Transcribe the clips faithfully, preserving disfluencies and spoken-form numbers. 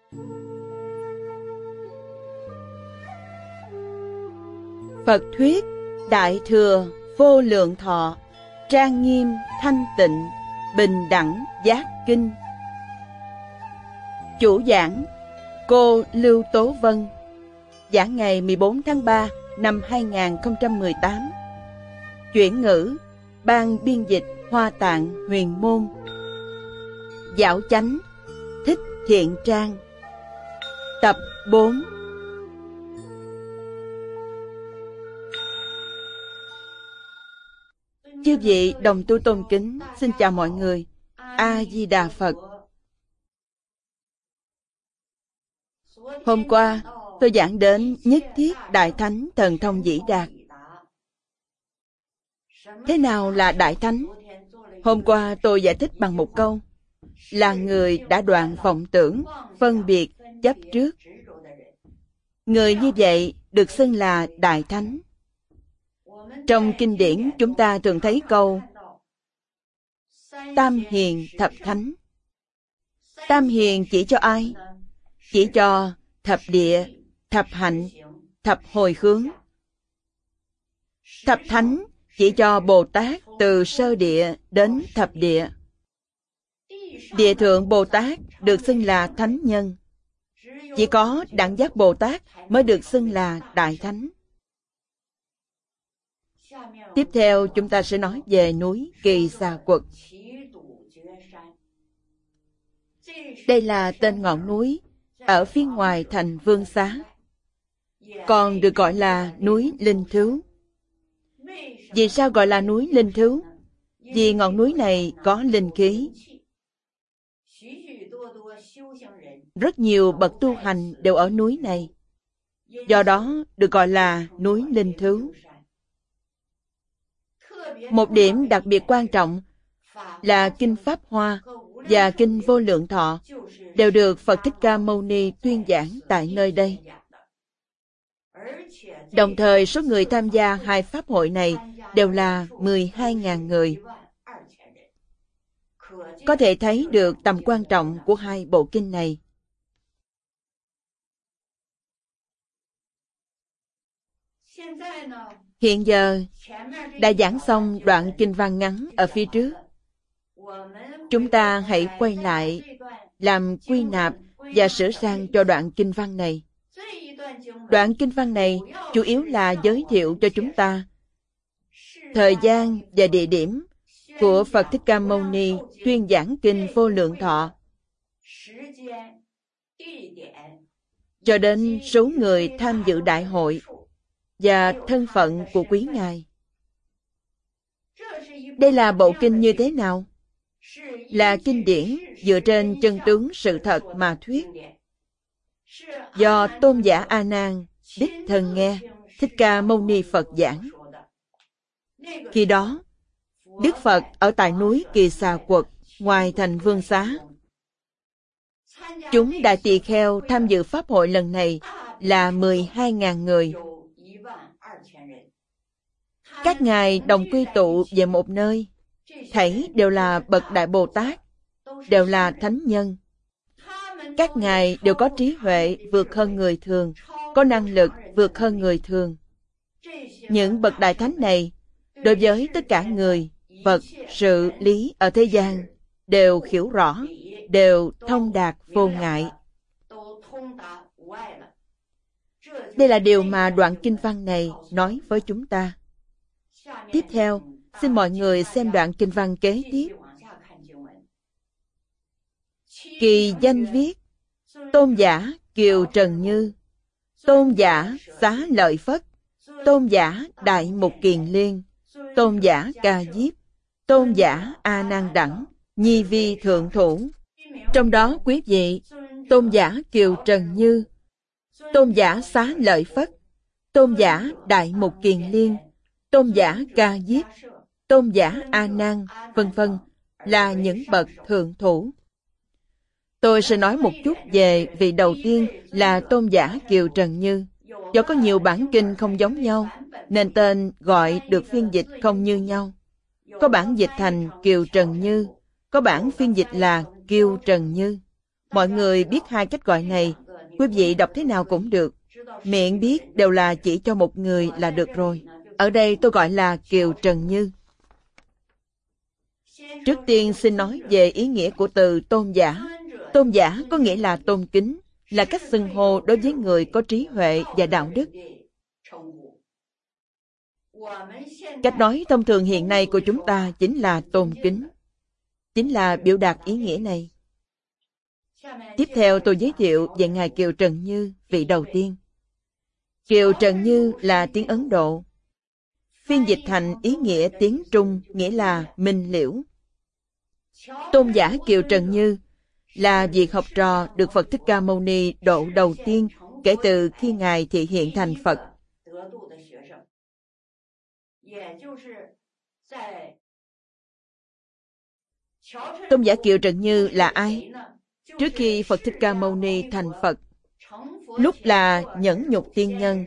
Phật thuyết Đại Thừa Vô Lượng Thọ Trang Nghiêm Thanh Tịnh Bình Đẳng Giác Kinh. Chủ giảng cô Lưu Tố Vân. Giảng ngày mười bốn tháng ba năm hai nghìn không trăm mười tám. Chuyển ngữ Ban biên dịch Hoa Tạng Huyền Môn. Dạo chánh Thích Thiện Trang. Tập bốn. Chư vị đồng tu tôn kính, xin chào mọi người. A Di Đà Phật. Hôm qua tôi giảng đến nhất thiết Đại Thánh Thần Thông Vĩ Đạt. Thế nào là Đại Thánh? Hôm qua tôi giải thích bằng một câu: là người đã đoạn vọng tưởng, phân biệt, chấp trước. Người như vậy được xưng là Đại Thánh. Trong kinh điển chúng ta thường thấy câu Tam Hiền Thập Thánh. Tam Hiền chỉ cho ai? Chỉ cho thập địa, thập hạnh, thập hồi hướng. Thập Thánh chỉ cho Bồ Tát từ sơ địa đến thập địa. Địa thượng Bồ Tát được xưng là Thánh Nhân. Chỉ có Đẳng Giác Bồ Tát mới được xưng là Đại Thánh. Tiếp theo chúng ta sẽ nói về núi Kỳ Xà Quật. Đây là tên ngọn núi ở phía ngoài thành Vương Xá, còn được gọi là núi Linh Thứu. Vì sao gọi là núi Linh Thứu? Vì ngọn núi này có linh khí. Rất nhiều bậc tu hành đều ở núi này, do đó được gọi là núi Linh Thứu. Một điểm đặc biệt quan trọng là Kinh Pháp Hoa và Kinh Vô Lượng Thọ đều được Phật Thích Ca Mâu Ni tuyên giảng tại nơi đây. Đồng thời số người tham gia hai pháp hội này đều là mười hai nghìn người. Có thể thấy được tầm quan trọng của hai bộ kinh này. Hiện giờ đã giảng xong đoạn kinh văn ngắn ở phía trước. Chúng ta hãy quay lại làm quy nạp và sửa sang cho đoạn kinh văn này. Đoạn kinh văn này chủ yếu là giới thiệu cho chúng ta thời gian và địa điểm của Phật Thích Ca Mâu Ni tuyên giảng kinh Vô Lượng Thọ, cho đến số người tham dự đại hội và thân phận của quý ngài. Đây là bộ kinh như thế nào? Là kinh điển dựa trên chân tướng sự thật mà thuyết, do Tôn giả A Nan đích thân nghe Thích Ca Mâu Ni Phật giảng. Khi đó Đức Phật ở tại núi Kỳ Xà Quật ngoài thành Vương Xá. Chúng Đại Tỳ Kheo tham dự pháp hội lần này là mười hai nghìn người. Các ngài đồng quy tụ về một nơi, thảy đều là bậc Đại Bồ Tát, đều là thánh nhân. Các ngài đều có trí huệ vượt hơn người thường, có năng lực vượt hơn người thường. Những bậc đại thánh này, đối với tất cả người, vật, sự, lý ở thế gian, đều hiểu rõ, đều thông đạt vô ngại. Đây là điều mà đoạn kinh văn này nói với chúng ta. Tiếp theo, xin mọi người xem đoạn kinh văn kế tiếp. Kỳ danh viết: Tôn giả Kiều Trần Như, Tôn giả Xá Lợi Phất, Tôn giả Đại Mục Kiền Liên, Tôn giả Ca Diếp, Tôn giả A Nan Đẳng, Nhi Vi Thượng Thủ. Trong đó quý vị, Tôn giả Kiều Trần Như, Tôn giả Xá Lợi Phất, Tôn giả Đại Mục Kiền Liên, Tôn giả Ca Diếp, Tôn giả A Nan, vân vân là những bậc thượng thủ. Tôi sẽ nói một chút về vị đầu tiên là Tôn giả Kiều Trần Như. Do có nhiều bản kinh không giống nhau, nên tên gọi được phiên dịch không như nhau. Có bản dịch thành Kiều Trần Như, có bản phiên dịch là Kiều Trần Như. Mọi người biết hai cách gọi này, quý vị đọc thế nào cũng được. Miệng biết đều là chỉ cho một người là được rồi. Ở đây tôi gọi là Kiều Trần Như. Trước tiên xin nói về ý nghĩa của từ tôn giả. Tôn giả có nghĩa là tôn kính, là cách xưng hô đối với người có trí huệ và đạo đức. Cách nói thông thường hiện nay của chúng ta chính là tôn kính, chính là biểu đạt ý nghĩa này. Tiếp theo tôi giới thiệu về Ngài Kiều Trần Như, vị đầu tiên. Kiều Trần Như là tiếng Ấn Độ. Phiên dịch thành ý nghĩa tiếng Trung nghĩa là minh liễu. Tôn giả Kiều Trần Như là vị học trò được Phật Thích Ca Mâu Ni độ đầu tiên kể từ khi Ngài thị hiện thành Phật. Tôn giả Kiều Trần Như là ai? Trước khi Phật Thích Ca Mâu Ni thành Phật, lúc là nhẫn nhục tiên nhân,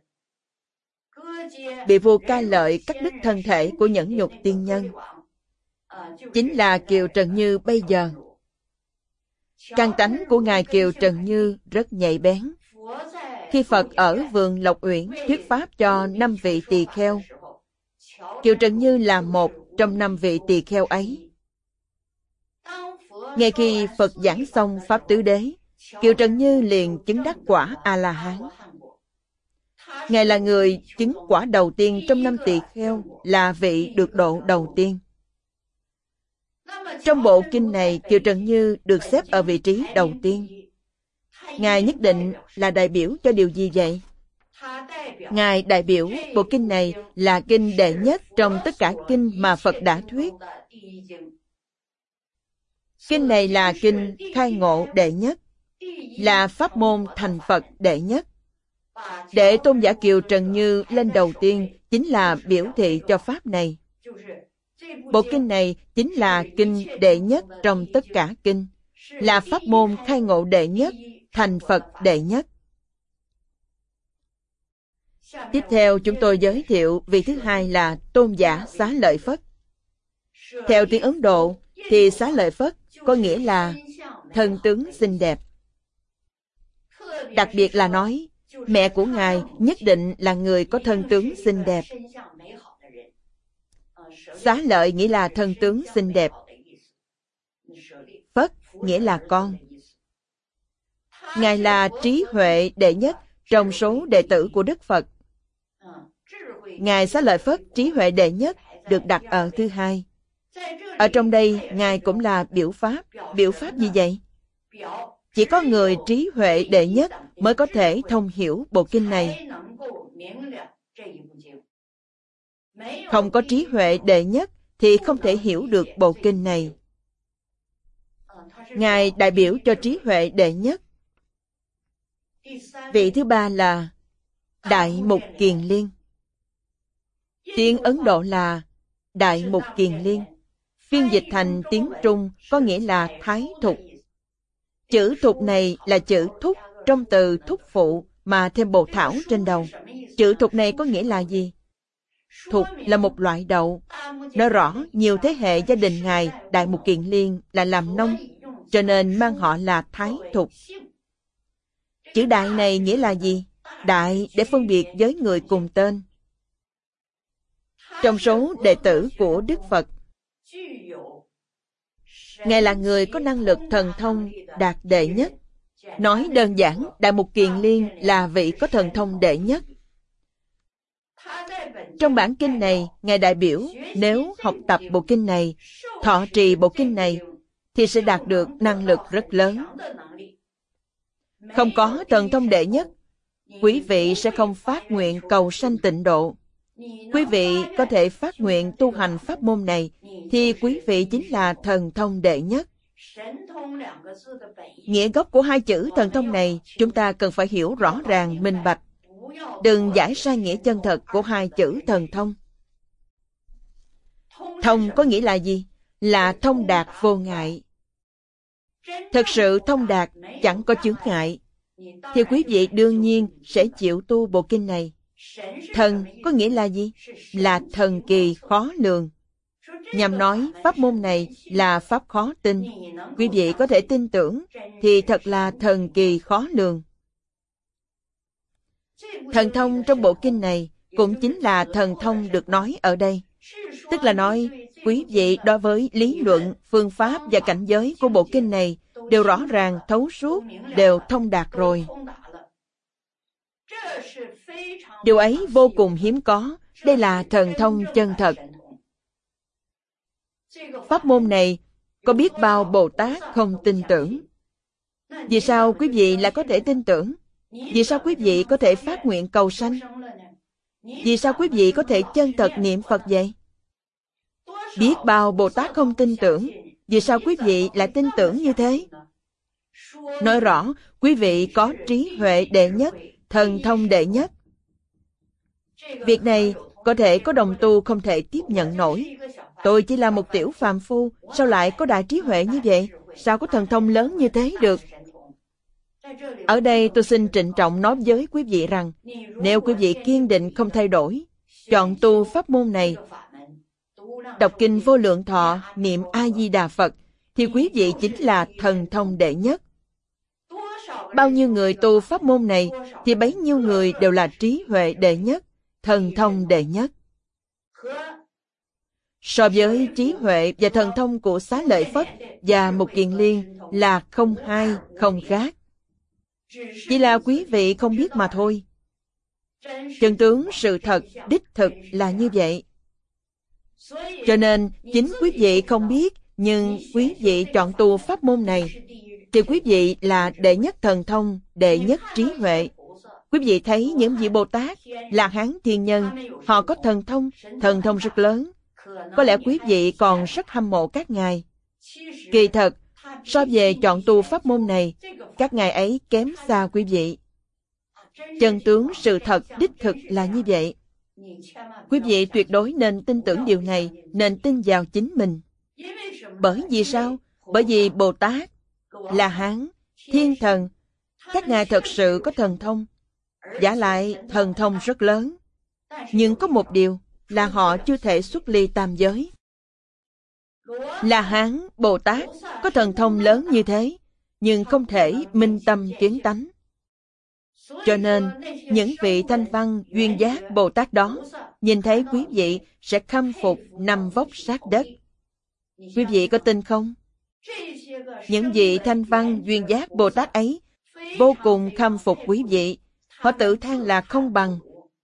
bị vua Ca Lợi cắt đứt thân thể của nhẫn nhục tiên nhân, chính là Kiều Trần Như bây giờ. Căn tánh của Ngài Kiều Trần Như rất nhạy bén. Khi Phật ở vườn Lộc Uyển thuyết pháp cho năm vị tỳ kheo, Kiều Trần Như là một trong năm vị tỳ kheo ấy. Ngay khi Phật giảng xong Pháp Tứ Đế, Kiều Trần Như liền chứng đắc quả A-la-hán. Ngài là người chứng quả đầu tiên trong năm tỳ kheo, là vị được độ đầu tiên. Trong bộ kinh này, Kiều Trần Như được xếp ở vị trí đầu tiên. Ngài nhất định là đại biểu cho điều gì vậy? Ngài đại biểu bộ kinh này là kinh đệ nhất trong tất cả kinh mà Phật đã thuyết. Kinh này là kinh khai ngộ đệ nhất, là pháp môn thành Phật đệ nhất. Để tôn giả Kiều Trần Như lên đầu tiên chính là biểu thị cho pháp này. Bộ kinh này chính là kinh đệ nhất trong tất cả kinh, là pháp môn khai ngộ đệ nhất, thành Phật đệ nhất. Tiếp theo chúng tôi giới thiệu vị thứ hai là tôn giả Xá Lợi Phất. Theo tiếng Ấn Độ thì Xá Lợi Phất có nghĩa là thân tướng xinh đẹp. Đặc biệt là nói mẹ của Ngài nhất định là người có thân tướng xinh đẹp. Xá Lợi nghĩa là thân tướng xinh đẹp. Phất nghĩa là con. Ngài là trí huệ đệ nhất trong số đệ tử của Đức Phật. Ngài Xá Lợi Phất trí huệ đệ nhất được đặt ở thứ hai. Ở trong đây, Ngài cũng là biểu pháp. Biểu pháp gì vậy? Chỉ có người trí huệ đệ nhất mới có thể thông hiểu bộ kinh này. Không có trí huệ đệ nhất thì không thể hiểu được bộ kinh này. Ngài đại biểu cho trí huệ đệ nhất. Vị thứ ba là Đại Mục Kiền Liên. Tiếng Ấn Độ là Đại Mục Kiền Liên. Phiên dịch thành tiếng Trung có nghĩa là Thái Thục. Chữ thục này là chữ thúc trong từ thúc phụ mà thêm bồ thảo trên đầu. Chữ thục này có nghĩa là gì? Thục là một loại đậu. Nói rõ nhiều thế hệ gia đình Ngài Đại Mục Kiền Liên là làm nông, cho nên mang họ là Thái Thục. Chữ đại này nghĩa là gì? Đại để phân biệt với người cùng tên. Trong số đệ tử của Đức Phật, Ngài là người có năng lực thần thông đạt đệ nhất. Nói đơn giản, Đại Mục Kiền Liên là vị có thần thông đệ nhất. Trong bản kinh này, Ngài đại biểu nếu học tập bộ kinh này, thọ trì bộ kinh này, thì sẽ đạt được năng lực rất lớn. Không có thần thông đệ nhất, quý vị sẽ không phát nguyện cầu sanh tịnh độ. Quý vị có thể phát nguyện tu hành pháp môn này, thì quý vị chính là thần thông đệ nhất. Nghĩa gốc của hai chữ thần thông này, chúng ta cần phải hiểu rõ ràng, minh bạch. Đừng giải sai nghĩa chân thật của hai chữ thần thông. Thông có nghĩa là gì? Là thông đạt vô ngại. Thật sự thông đạt, chẳng có chướng ngại, thì quý vị đương nhiên sẽ chịu tu bộ kinh này. Thần có nghĩa là gì? Là thần kỳ khó lường. nhằm nói pháp môn này là pháp khó tin. Quý vị có thể tin tưởng thì thật là thần kỳ khó lường. Thần thông trong bộ kinh này cũng chính là thần thông được nói ở đây. Tức là nói, quý vị đối với lý luận, phương pháp và cảnh giới của bộ kinh này đều rõ ràng, thấu suốt, đều thông đạt rồi. Điều ấy vô cùng hiếm có. Đây là thần thông chân thật. Pháp môn này có biết bao Bồ Tát không tin tưởng. Vì sao quý vị lại có thể tin tưởng? Vì sao quý vị có thể phát nguyện cầu sanh? Vì sao quý vị có thể chân thật niệm Phật vậy? Biết bao Bồ Tát không tin tưởng. Vì sao quý vị lại tin tưởng như thế? Nói rõ, quý vị có trí huệ đệ nhất, thần thông đệ nhất. Việc này có thể có đồng tu không thể tiếp nhận nổi. Tôi chỉ là một tiểu phàm phu, sao lại có đại trí huệ như vậy? Sao có thần thông lớn như thế được? Ở đây tôi xin trịnh trọng nói với quý vị rằng, nếu quý vị kiên định không thay đổi, chọn tu pháp môn này, đọc kinh Vô Lượng Thọ, niệm A-di-đà Phật, thì quý vị chính là thần thông đệ nhất. Bao nhiêu người tu pháp môn này, thì bấy nhiêu người đều là trí huệ đệ nhất, thần thông đệ nhất. So với trí huệ và thần thông của Xá Lợi Phất và Mục Kiền Liên là không hai, không khác. Chỉ là quý vị không biết mà thôi. Chân tướng sự thật, đích thực là như vậy. Cho nên, chính quý vị không biết, nhưng quý vị chọn tu pháp môn này, thì quý vị là đệ nhất thần thông, đệ nhất trí huệ. Quý vị thấy những vị Bồ Tát, là Hán Thiên Nhân, họ có thần thông, thần thông rất lớn. Có lẽ quý vị còn rất hâm mộ các ngài. Kỳ thật, so về chọn tu pháp môn này, các ngài ấy kém xa quý vị. Chân tướng sự thật đích thực là như vậy. Quý vị tuyệt đối nên tin tưởng điều này, nên tin vào chính mình. Bởi vì sao? Bởi vì Bồ Tát, La Hán, Thiên Thần, các ngài thật sự có thần thông, vả lại thần thông rất lớn. Nhưng có một điều là họ chưa thể xuất ly tam giới. La Hán, Bồ Tát có thần thông lớn như thế, nhưng không thể minh tâm kiến tánh. Cho nên, những vị thanh văn duyên giác Bồ Tát đó, nhìn thấy quý vị sẽ khâm phục nằm vóc sát đất. Quý vị có tin không? Những vị thanh văn duyên giác Bồ Tát ấy vô cùng khâm phục quý vị. Họ tự than là không bằng,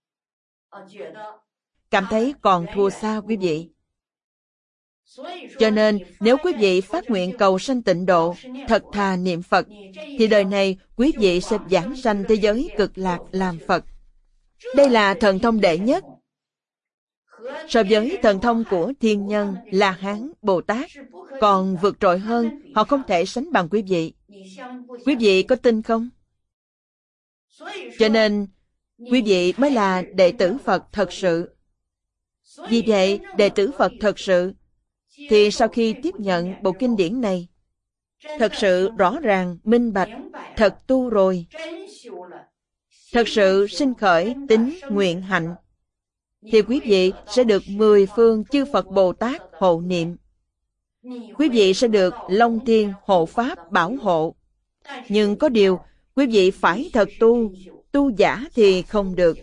cảm thấy còn thua xa quý vị. Cho nên, nếu quý vị phát nguyện cầu sanh tịnh độ, thật thà niệm Phật, thì đời này quý vị sẽ vãng sanh thế giới cực lạc làm Phật. Đây là thần thông đệ nhất. So với thần thông của Thiên Nhân, La Hán, Bồ Tát, còn vượt trội hơn, họ không thể sánh bằng quý vị. Quý vị có tin không? Cho nên, quý vị mới là đệ tử Phật thật sự. Vì vậy, đệ tử Phật thật sự, thì sau khi tiếp nhận bộ kinh điển này, thật sự rõ ràng, minh bạch, thật tu rồi, thật sự sinh khởi tín nguyện hạnh, thì quý vị sẽ được mười phương chư Phật Bồ Tát hộ niệm. Quý vị sẽ được Long Thiên hộ Pháp bảo hộ. Nhưng có điều, quý vị phải thật tu, tu giả thì không được.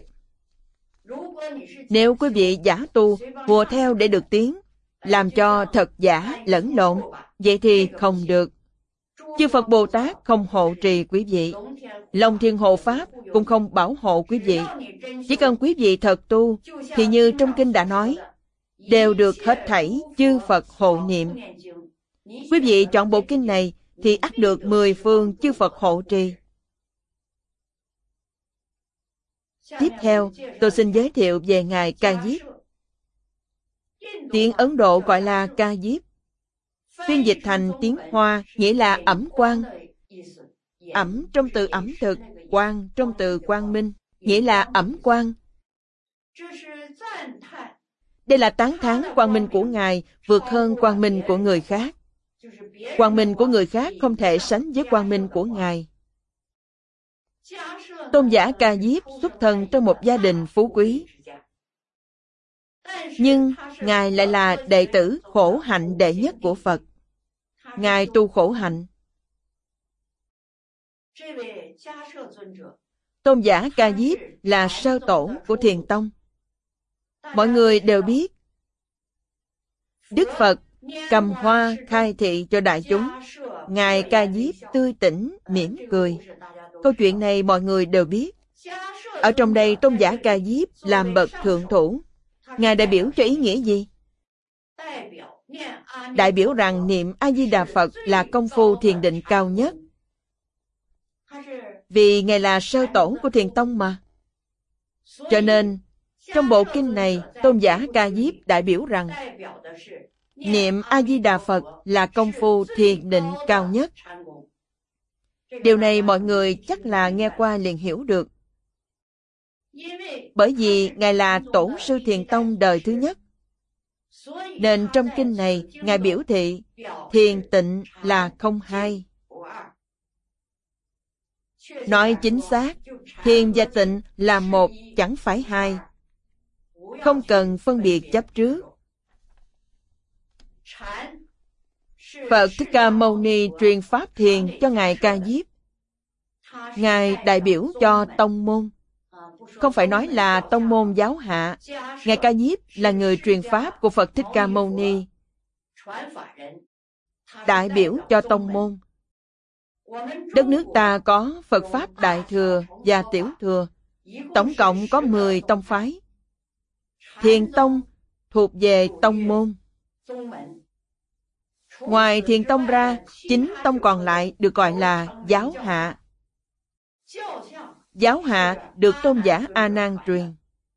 Nếu quý vị giả tu, hùa theo để được tiến, làm cho thật giả lẫn lộn, vậy thì không được. Chư Phật Bồ Tát không hộ trì quý vị, Long Thiên hộ Pháp cũng không bảo hộ quý vị. Chỉ cần quý vị thật tu, thì như trong kinh đã nói, đều được hết thảy chư Phật hộ niệm. Quý vị chọn bộ kinh này, thì ắt được mười phương chư Phật hộ trì. Tiếp theo, tôi xin giới thiệu về Ngài Ca Diếp. Tiếng Ấn Độ gọi là Ca Diếp. Phiên dịch thành tiếng Hoa nghĩa là ẩm quang. Ẩm trong từ ẩm thực, quang trong từ quang minh, nghĩa là ẩm quang. Đây là tán thán quang minh của Ngài vượt hơn quang minh của người khác. Quang minh của người khác không thể sánh với quang minh của Ngài. Tôn giả Ca Diếp xuất thân trong một gia đình phú quý. Nhưng Ngài lại là đệ tử khổ hạnh đệ nhất của Phật. Ngài tu khổ hạnh. Tôn giả Ca Diếp là sơ tổ của Thiền Tông. Mọi người đều biết Đức Phật cầm hoa khai thị cho đại chúng. Ngài Ca Diếp tươi tỉnh, mỉm cười. Câu chuyện này mọi người đều biết. Ở trong đây Tôn giả Ca Diếp làm bậc thượng thủ. Ngài đại biểu cho ý nghĩa gì? Đại biểu rằng niệm A-di-đà Phật là công phu thiền định cao nhất. Vì Ngài là sơ tổ của Thiền Tông mà. Cho nên, trong bộ kinh này, Tôn giả Ca Diếp đại biểu rằng niệm A-di-đà Phật là công phu thiền định cao nhất. Điều này mọi người chắc là nghe qua liền hiểu được. Bởi vì Ngài là tổ sư Thiền Tông đời thứ nhất, nên trong kinh này Ngài biểu thị thiền tịnh là không hai. Nói chính xác, thiền và tịnh là một, chẳng phải hai. Không cần phân biệt chấp trước. Phật Thích Ca Mâu Ni truyền pháp thiền cho Ngài Ca Diếp. Ngài đại biểu cho tông môn. Không phải nói là tông môn giáo hạ. Ngài Ca Diếp là người truyền pháp của Phật Thích Ca Mâu Ni, đại biểu cho tông môn. Đất nước ta có Phật Pháp Đại Thừa và Tiểu Thừa, tổng cộng có mười tông phái. Thiền Tông thuộc về tông môn. Ngoài Thiền Tông ra, chín tông còn lại được gọi là giáo hạ. Giáo hạ được Tôn giả A Nan truyền.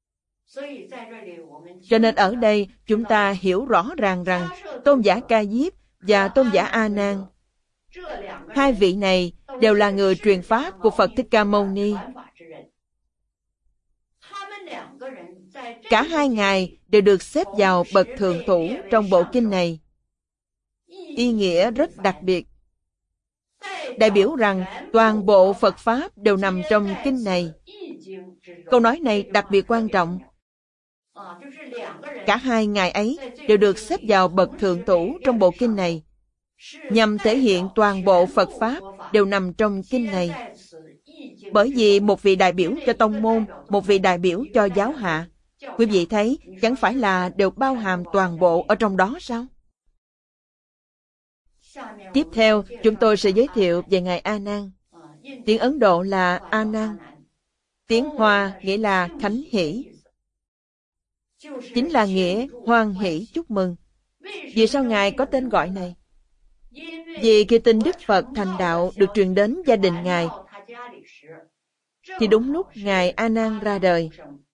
Cho nên ở đây chúng ta hiểu rõ ràng rằng Tôn giả Ca Diếp và Tôn giả A Nan, hai vị này đều là người truyền pháp của Phật Thích Ca Mâu Ni. Cả hai ngài đều được xếp vào bậc thượng thủ trong bộ kinh này. Ý nghĩa rất đặc biệt. Đại biểu rằng toàn bộ Phật Pháp đều nằm trong kinh này. Câu nói này đặc biệt quan trọng. Cả hai ngài ấy đều được xếp vào bậc thượng thủ trong bộ kinh này, nhằm thể hiện toàn bộ Phật Pháp đều nằm trong kinh này. Bởi vì một vị đại biểu cho tông môn, một vị đại biểu cho giáo hạ. Quý vị thấy, chẳng phải là đều bao hàm toàn bộ ở trong đó sao? Tiếp theo, chúng tôi sẽ giới thiệu về Ngài A Nan. Tiếng Ấn Độ là A Nan. Tiếng Hoa nghĩa là Khánh Hỷ. Chính là nghĩa hoan hỷ chúc mừng. Vì sao Ngài có tên gọi này? Vì khi tin Đức Phật thành đạo được truyền đến gia đình Ngài, thì đúng lúc Ngài A Nan ra đời.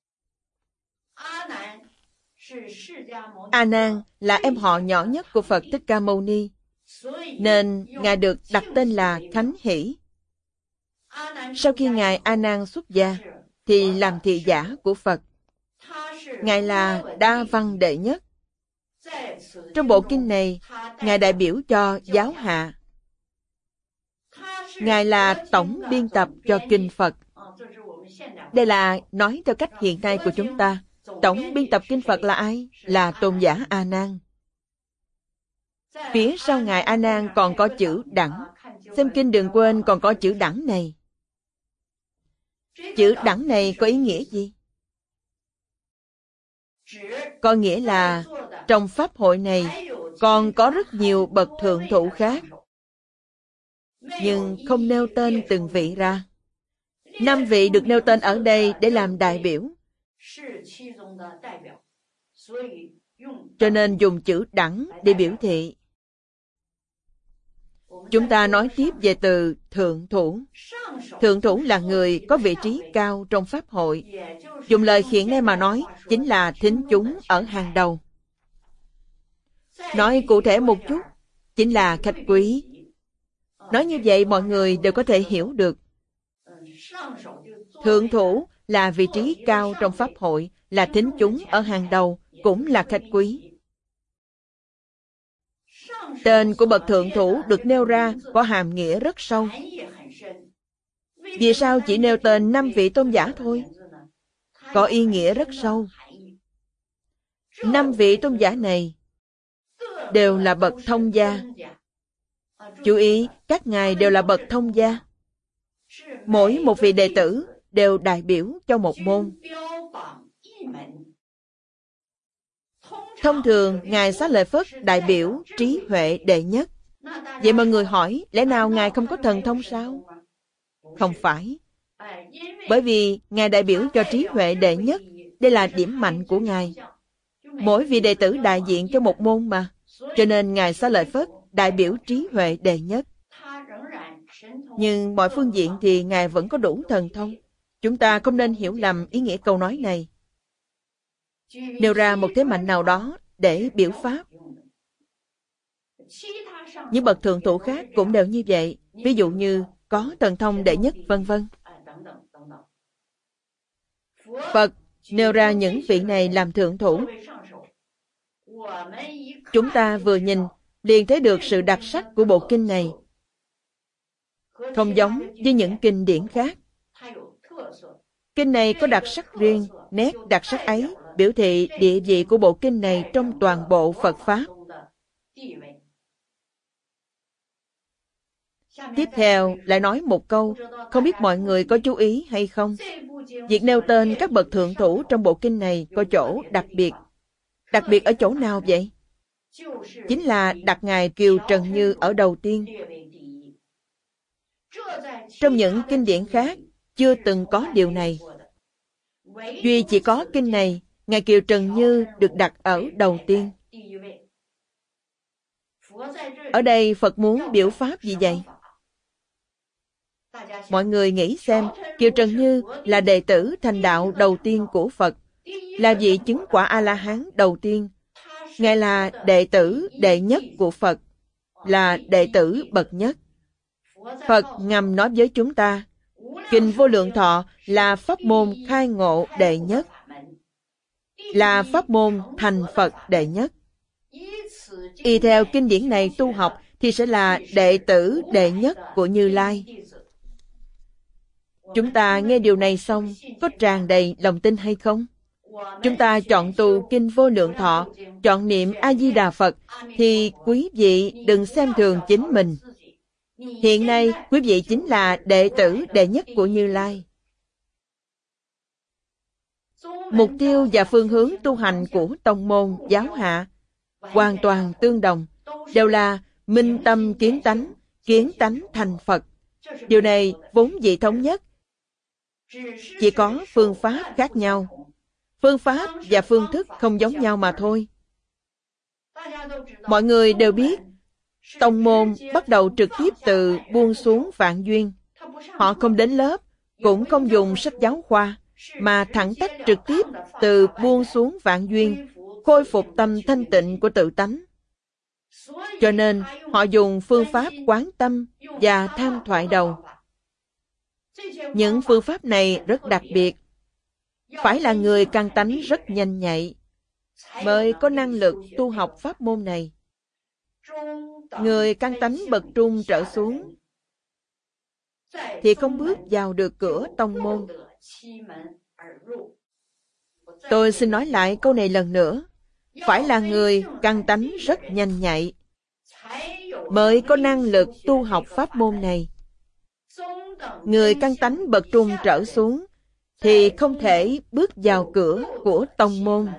A Nan là em họ nhỏ nhất của Phật Thích Ca Mâu Ni, nên Ngài được đặt tên là Khánh Hỷ. Sau khi Ngài A Nan xuất gia, thì làm thị giả của Phật. Ngài là đa văn đệ nhất. Trong bộ kinh này, Ngài đại biểu cho giáo hạ. Ngài là tổng biên tập cho kinh Phật. Đây là nói theo cách hiện nay của chúng ta. Tổng biên tập kinh Phật là ai? Là Tôn giả A Nan. Phía sau Ngài A Nan còn có chữ đẳng. Xem kinh đừng quên còn có chữ đẳng này. Chữ đẳng này có ý nghĩa gì? Có nghĩa là trong pháp hội này còn có rất nhiều bậc thượng thủ khác, nhưng không nêu tên từng vị ra. Năm vị được nêu tên ở đây để làm đại biểu, cho nên dùng chữ đẳng để biểu thị. Chúng ta nói tiếp về từ thượng thủ. Thượng thủ là người có vị trí cao trong pháp hội. Dùng lời hiện nay mà nói, chính là thính chúng ở hàng đầu. Nói cụ thể một chút, chính là khách quý. Nói như vậy mọi người đều có thể hiểu được. Thượng thủ là vị trí cao trong pháp hội, là thính chúng ở hàng đầu, cũng là khách quý. Tên của bậc thượng thủ được nêu ra có hàm nghĩa rất sâu. Vì sao chỉ nêu tên năm vị tôn giả thôi? Có ý nghĩa rất sâu. Năm vị tôn giả này đều là bậc thông gia. Chú ý, các ngài đều là bậc thông gia. Mỗi một vị đệ tử đều đại biểu cho một môn. Thông thường, Ngài Xá Lợi Phất đại biểu trí huệ đệ nhất. Vậy mà người hỏi, lẽ nào Ngài không có thần thông sao? Không phải. Bởi vì Ngài đại biểu cho trí huệ đệ nhất. Đây là điểm mạnh của Ngài. Mỗi vị đệ tử đại diện cho một môn mà. Cho nên Ngài Xá Lợi Phất đại biểu trí huệ đệ nhất. Nhưng mọi phương diện thì Ngài vẫn có đủ thần thông. Chúng ta không nên hiểu lầm ý nghĩa câu nói này. Nêu ra một thế mạnh nào đó để biểu pháp. Những bậc thượng thủ khác cũng đều như vậy. Ví dụ như có thần thông đệ nhất, vân vân. Phật nêu ra những vị này làm thượng thủ. Chúng ta vừa nhìn liền thấy được sự đặc sắc của bộ kinh này. Không giống với những kinh điển khác. Kinh này có đặc sắc riêng, nét đặc sắc ấy biểu thị địa vị của bộ kinh này trong toàn bộ Phật Pháp. Tiếp theo lại nói một câu, không biết mọi người có chú ý hay không? Việc nêu tên các bậc thượng thủ trong bộ kinh này có chỗ đặc biệt. Đặc biệt ở chỗ nào vậy? Chính là đặt Ngài Kiều Trần Như ở đầu tiên. Trong những kinh điển khác, chưa từng có điều này. Duy chỉ có kinh này, Ngài Kiều Trần Như được đặt ở đầu tiên. Ở đây Phật muốn biểu pháp gì vậy? Mọi người nghĩ xem, Kiều Trần Như là đệ tử thành đạo đầu tiên của Phật, là vị chứng quả A-la-hán đầu tiên. Ngài là đệ tử đệ nhất của Phật, là đệ tử bậc nhất. Phật ngầm nói với chúng ta, Kinh Vô Lượng Thọ là pháp môn khai ngộ đệ nhất, là pháp môn thành Phật đệ nhất. Y theo kinh điển này tu học thì sẽ là đệ tử đệ nhất của Như Lai. Chúng ta nghe điều này xong, có tràn đầy lòng tin hay không? Chúng ta chọn tu Kinh Vô Lượng Thọ, chọn niệm A-di-đà Phật, thì quý vị đừng xem thường chính mình. Hiện nay, quý vị chính là đệ tử đệ nhất của Như Lai. Mục tiêu và phương hướng tu hành của tông môn, giáo hạ hoàn toàn tương đồng, đều là minh tâm kiến tánh, kiến tánh thành Phật. Điều này vốn dĩ thống nhất, chỉ có phương pháp khác nhau. Phương pháp và phương thức không giống nhau mà thôi. Mọi người đều biết, tông môn bắt đầu trực tiếp từ buông xuống vạn duyên. Họ không đến lớp, cũng không dùng sách giáo khoa, mà thẳng tắp trực tiếp từ buông xuống vạn duyên, khôi phục tâm thanh tịnh của tự tánh. Cho nên, họ dùng phương pháp quán tâm và tham thoại đầu. Những phương pháp này rất đặc biệt. Phải là người căn tánh rất nhanh nhạy, mới có năng lực tu học pháp môn này. Người căn tánh bậc trung trở xuống, thì không bước vào được cửa tông môn. Tôi xin nói lại câu này lần nữa. Phải là người căn tánh rất nhanh nhạy, mới có năng lực tu học pháp môn này. Người căn tánh bậc trung trở xuống, thì không thể bước vào cửa của tông môn.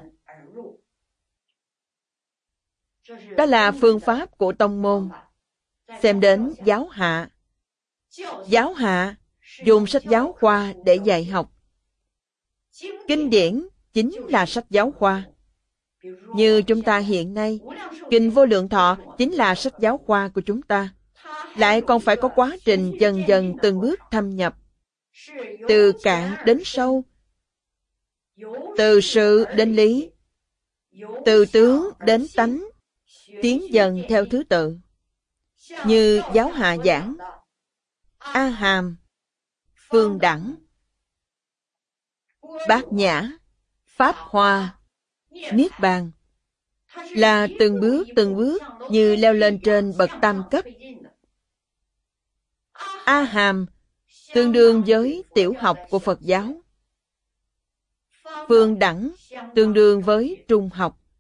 Đó là phương pháp của tông môn. Xem đến giáo hạ. Giáo hạ dùng sách giáo khoa để dạy học. Kinh điển chính là sách giáo khoa. Như chúng ta hiện nay, Kinh Vô Lượng Thọ chính là sách giáo khoa của chúng ta. Lại còn phải có quá trình dần dần từng bước thâm nhập. Từ cạn đến sâu, từ sự đến lý, từ tướng đến tánh, tiến dần theo thứ tự. Như giáo hạ giảng, A Hàm, Phương Đẳng, Bát Nhã, Pháp Hoa, Niết Bàn, là từng bước từng bước như leo lên trên bậc tam cấp. A Hàm tương đương với tiểu học của Phật giáo. Phương Đẳng tương đương với trung học.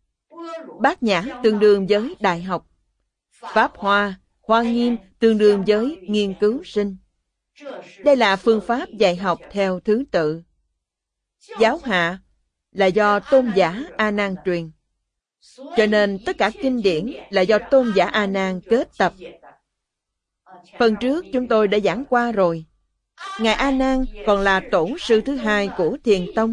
Bát Nhã tương đương với đại học. Pháp Hoa, Hoa Nghiêm tương đương với nghiên cứu sinh. Đây là phương pháp dạy học theo thứ tự. Giáo Hạ là do tôn giả A Nan truyền. Cho nên tất cả kinh điển là do tôn giả A Nan kết tập. Phần trước chúng tôi đã giảng qua rồi. Ngài A Nan còn là tổ sư thứ hai của Thiền tông.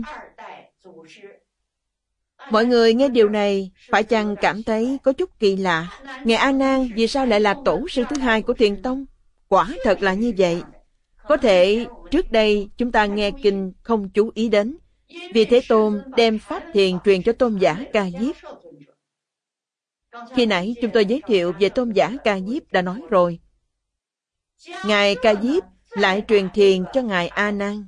Mọi người nghe điều này phải chăng cảm thấy có chút kỳ lạ? Ngài A Nan vì sao lại là tổ sư thứ hai của Thiền tông? Quả thật là như vậy. Có thể trước đây chúng ta nghe kinh không chú ý đến, vì Thế Tôn đem pháp thiền truyền cho tôn giả Ca Diếp. Khi nãy chúng tôi giới thiệu về tôn giả Ca Diếp đã nói rồi. Ngài Ca Diếp lại truyền thiền cho Ngài A Nan.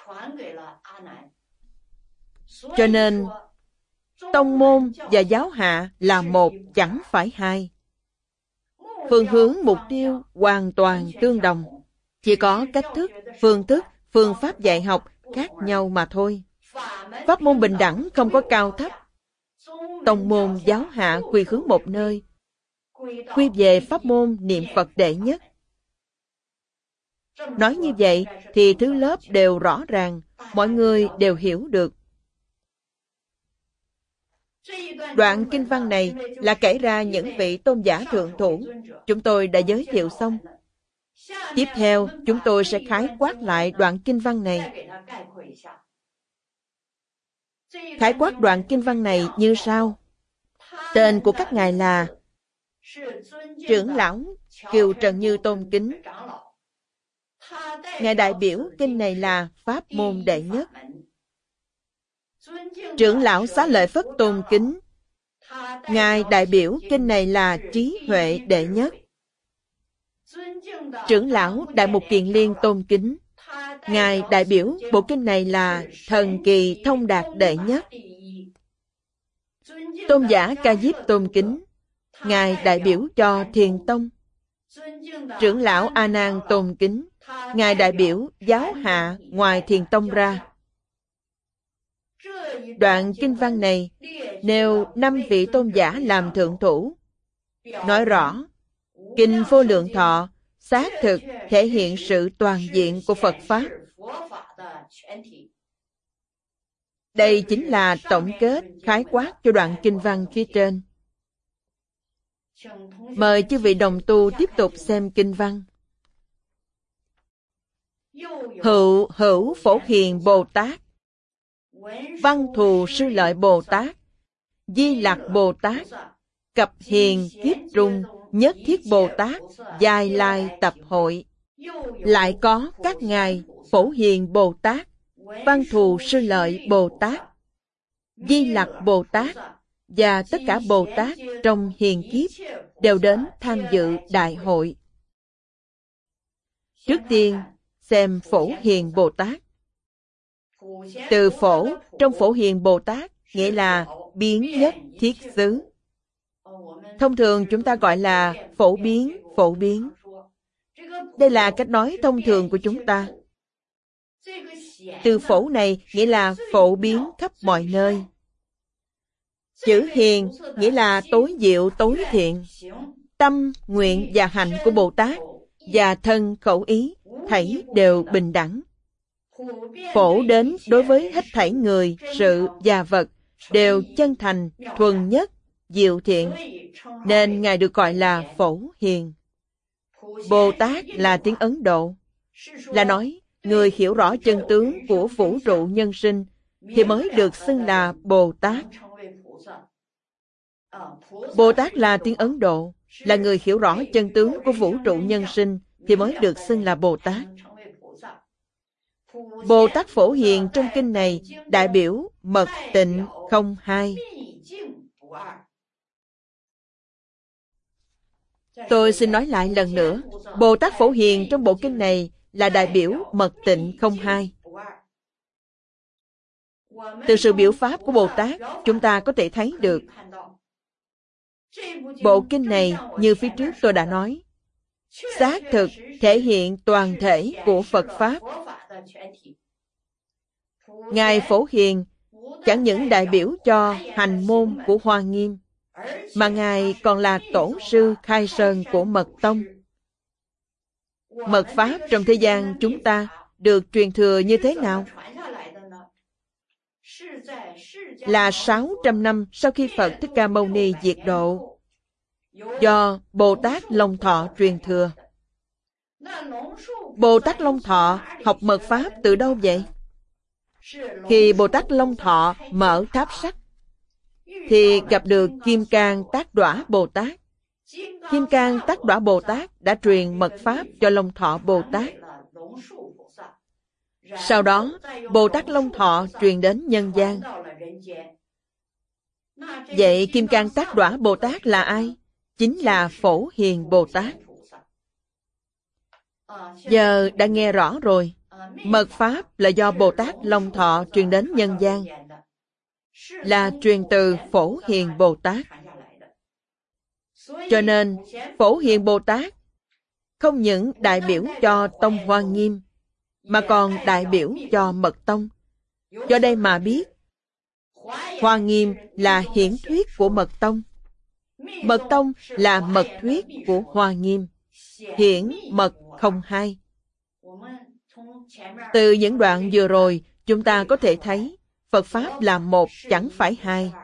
Cho nên tông môn và giáo hạ là một, chẳng phải hai. Phương hướng mục tiêu hoàn toàn tương đồng. Chỉ có cách thức, phương thức, phương pháp dạy học khác nhau mà thôi. Pháp môn bình đẳng không có cao thấp. Tông môn giáo hạ quy hướng một nơi, quy về pháp môn niệm Phật đệ nhất. Nói như vậy thì thứ lớp đều rõ ràng, mọi người đều hiểu được. Đoạn kinh văn này là kể ra những vị tôn giả thượng thủ. Chúng tôi đã giới thiệu xong. Tiếp theo, chúng tôi sẽ khái quát lại đoạn kinh văn này. Khái quát đoạn kinh văn này như sau. Tên của các ngài là Trưởng lão Kiều Trần Như Tôn Kính. Ngài đại biểu kinh này là pháp môn đệ nhất. Trưởng lão Xá Lợi Phất Tôn Kính. Ngài đại biểu kinh này là trí huệ đệ nhất. Trưởng lão Đại Mục Kiền Liên Tôn Kính. Ngài đại biểu bộ kinh này là thần kỳ thông đạt đệ nhất. Tôn giả Ca Diếp Tôn Kính. Ngài đại biểu cho Thiền tông. Trưởng lão A Nan Tôn Kính. Ngài đại biểu giáo hạ ngoài Thiền tông ra. Đoạn kinh văn này nêu năm vị tôn giả làm thượng thủ, nói rõ kinh Vô Lượng Thọ xác thực thể hiện sự toàn diện của Phật pháp. Đây chính là tổng kết khái quát cho đoạn kinh văn phía trên. Mời chư vị đồng tu tiếp tục xem kinh văn. Hữu Hữu Phổ Hiền Bồ Tát, Văn Thù Sư Lợi Bồ Tát, Di Lặc Bồ Tát, Cập Hiền Kiếp Trung Nhất Thiết Bồ Tát, Dài Lai Tập Hội. Lại có các ngài Phổ Hiền Bồ Tát, Văn Thù Sư Lợi Bồ Tát, Di Lặc Bồ Tát và tất cả Bồ Tát trong hiền kiếp đều đến tham dự đại hội. Trước tiên xem Phổ Hiền Bồ Tát. Từ phổ trong Phổ Hiền Bồ Tát nghĩa là biến nhất thiết xứ. Thông thường chúng ta gọi là phổ biến, phổ biến. Đây là cách nói thông thường của chúng ta. Từ phổ này nghĩa là phổ biến khắp mọi nơi. Chữ hiền nghĩa là tối diệu, tối thiện. Tâm, nguyện và hành của Bồ Tát và thân, khẩu, ý thảy đều bình đẳng. Phổ đến đối với hết thảy người, sự và vật đều chân thành, thuần nhất, diệu thiện, nên Ngài được gọi là Phổ Hiền. Bồ Tát là tiếng Ấn Độ, là nói người hiểu rõ chân tướng của vũ trụ nhân sinh thì mới được xưng là Bồ Tát. Bồ Tát là tiếng Ấn Độ, là người hiểu rõ chân tướng của vũ trụ nhân sinh thì mới được xưng là Bồ Tát. Bồ Tát Phổ Hiền trong kinh này đại biểu mật tịnh không hai. Tôi xin nói lại lần nữa, Bồ Tát Phổ Hiền trong bộ kinh này là đại biểu mật tịnh không hai. Từ sự biểu pháp của Bồ Tát, chúng ta có thể thấy được. Bộ kinh này, như phía trước tôi đã nói, xác thực thể hiện toàn thể của Phật Pháp. Ngài Phổ Hiền chẳng những đại biểu cho hành môn của Hoa Nghiêm, mà Ngài còn là tổ sư khai sơn của Mật Tông. Mật Pháp trong thế gian chúng ta được truyền thừa như thế nào? Là sáu trăm năm sau khi Phật Thích Ca Mâu Ni diệt độ, do Bồ Tát Long Thọ truyền thừa. Bồ Tát Long Thọ học Mật Pháp từ đâu vậy? Khi Bồ Tát Long Thọ mở tháp sắt, thì gặp được Kim Cang Tác Đoả Bồ Tát. Kim Cang Tác Đoả Bồ Tát đã truyền Mật Pháp cho Long Thọ Bồ Tát. Sau đó, Bồ Tát Long Thọ truyền đến nhân gian. Vậy Kim Cang Tác Đoả Bồ Tát là ai? Chính là Phổ Hiền Bồ Tát. Giờ đã nghe rõ rồi. Mật Pháp là do Bồ Tát Long Thọ truyền đến nhân gian, là truyền từ Phổ Hiền Bồ Tát. Cho nên, Phổ Hiền Bồ Tát không những đại biểu cho Tông Hoa Nghiêm, mà còn đại biểu cho Mật Tông. Do đây mà biết, Hoa Nghiêm là hiển thuyết của Mật Tông, Mật Tông là mật thuyết của Hoa Nghiêm, hiển mật không hai. Từ những đoạn vừa rồi, chúng ta có thể thấy Phật Pháp là một, chẳng phải hai.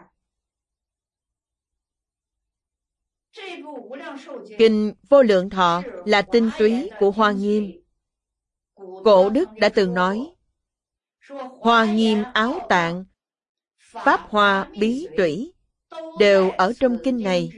Kinh Vô Lượng Thọ là tinh túy của Hoa Nghiêm. Cổ Đức đã từng nói, Hoa Nghiêm áo tạng, Pháp Hoa bí tủy, đều ở trong kinh này.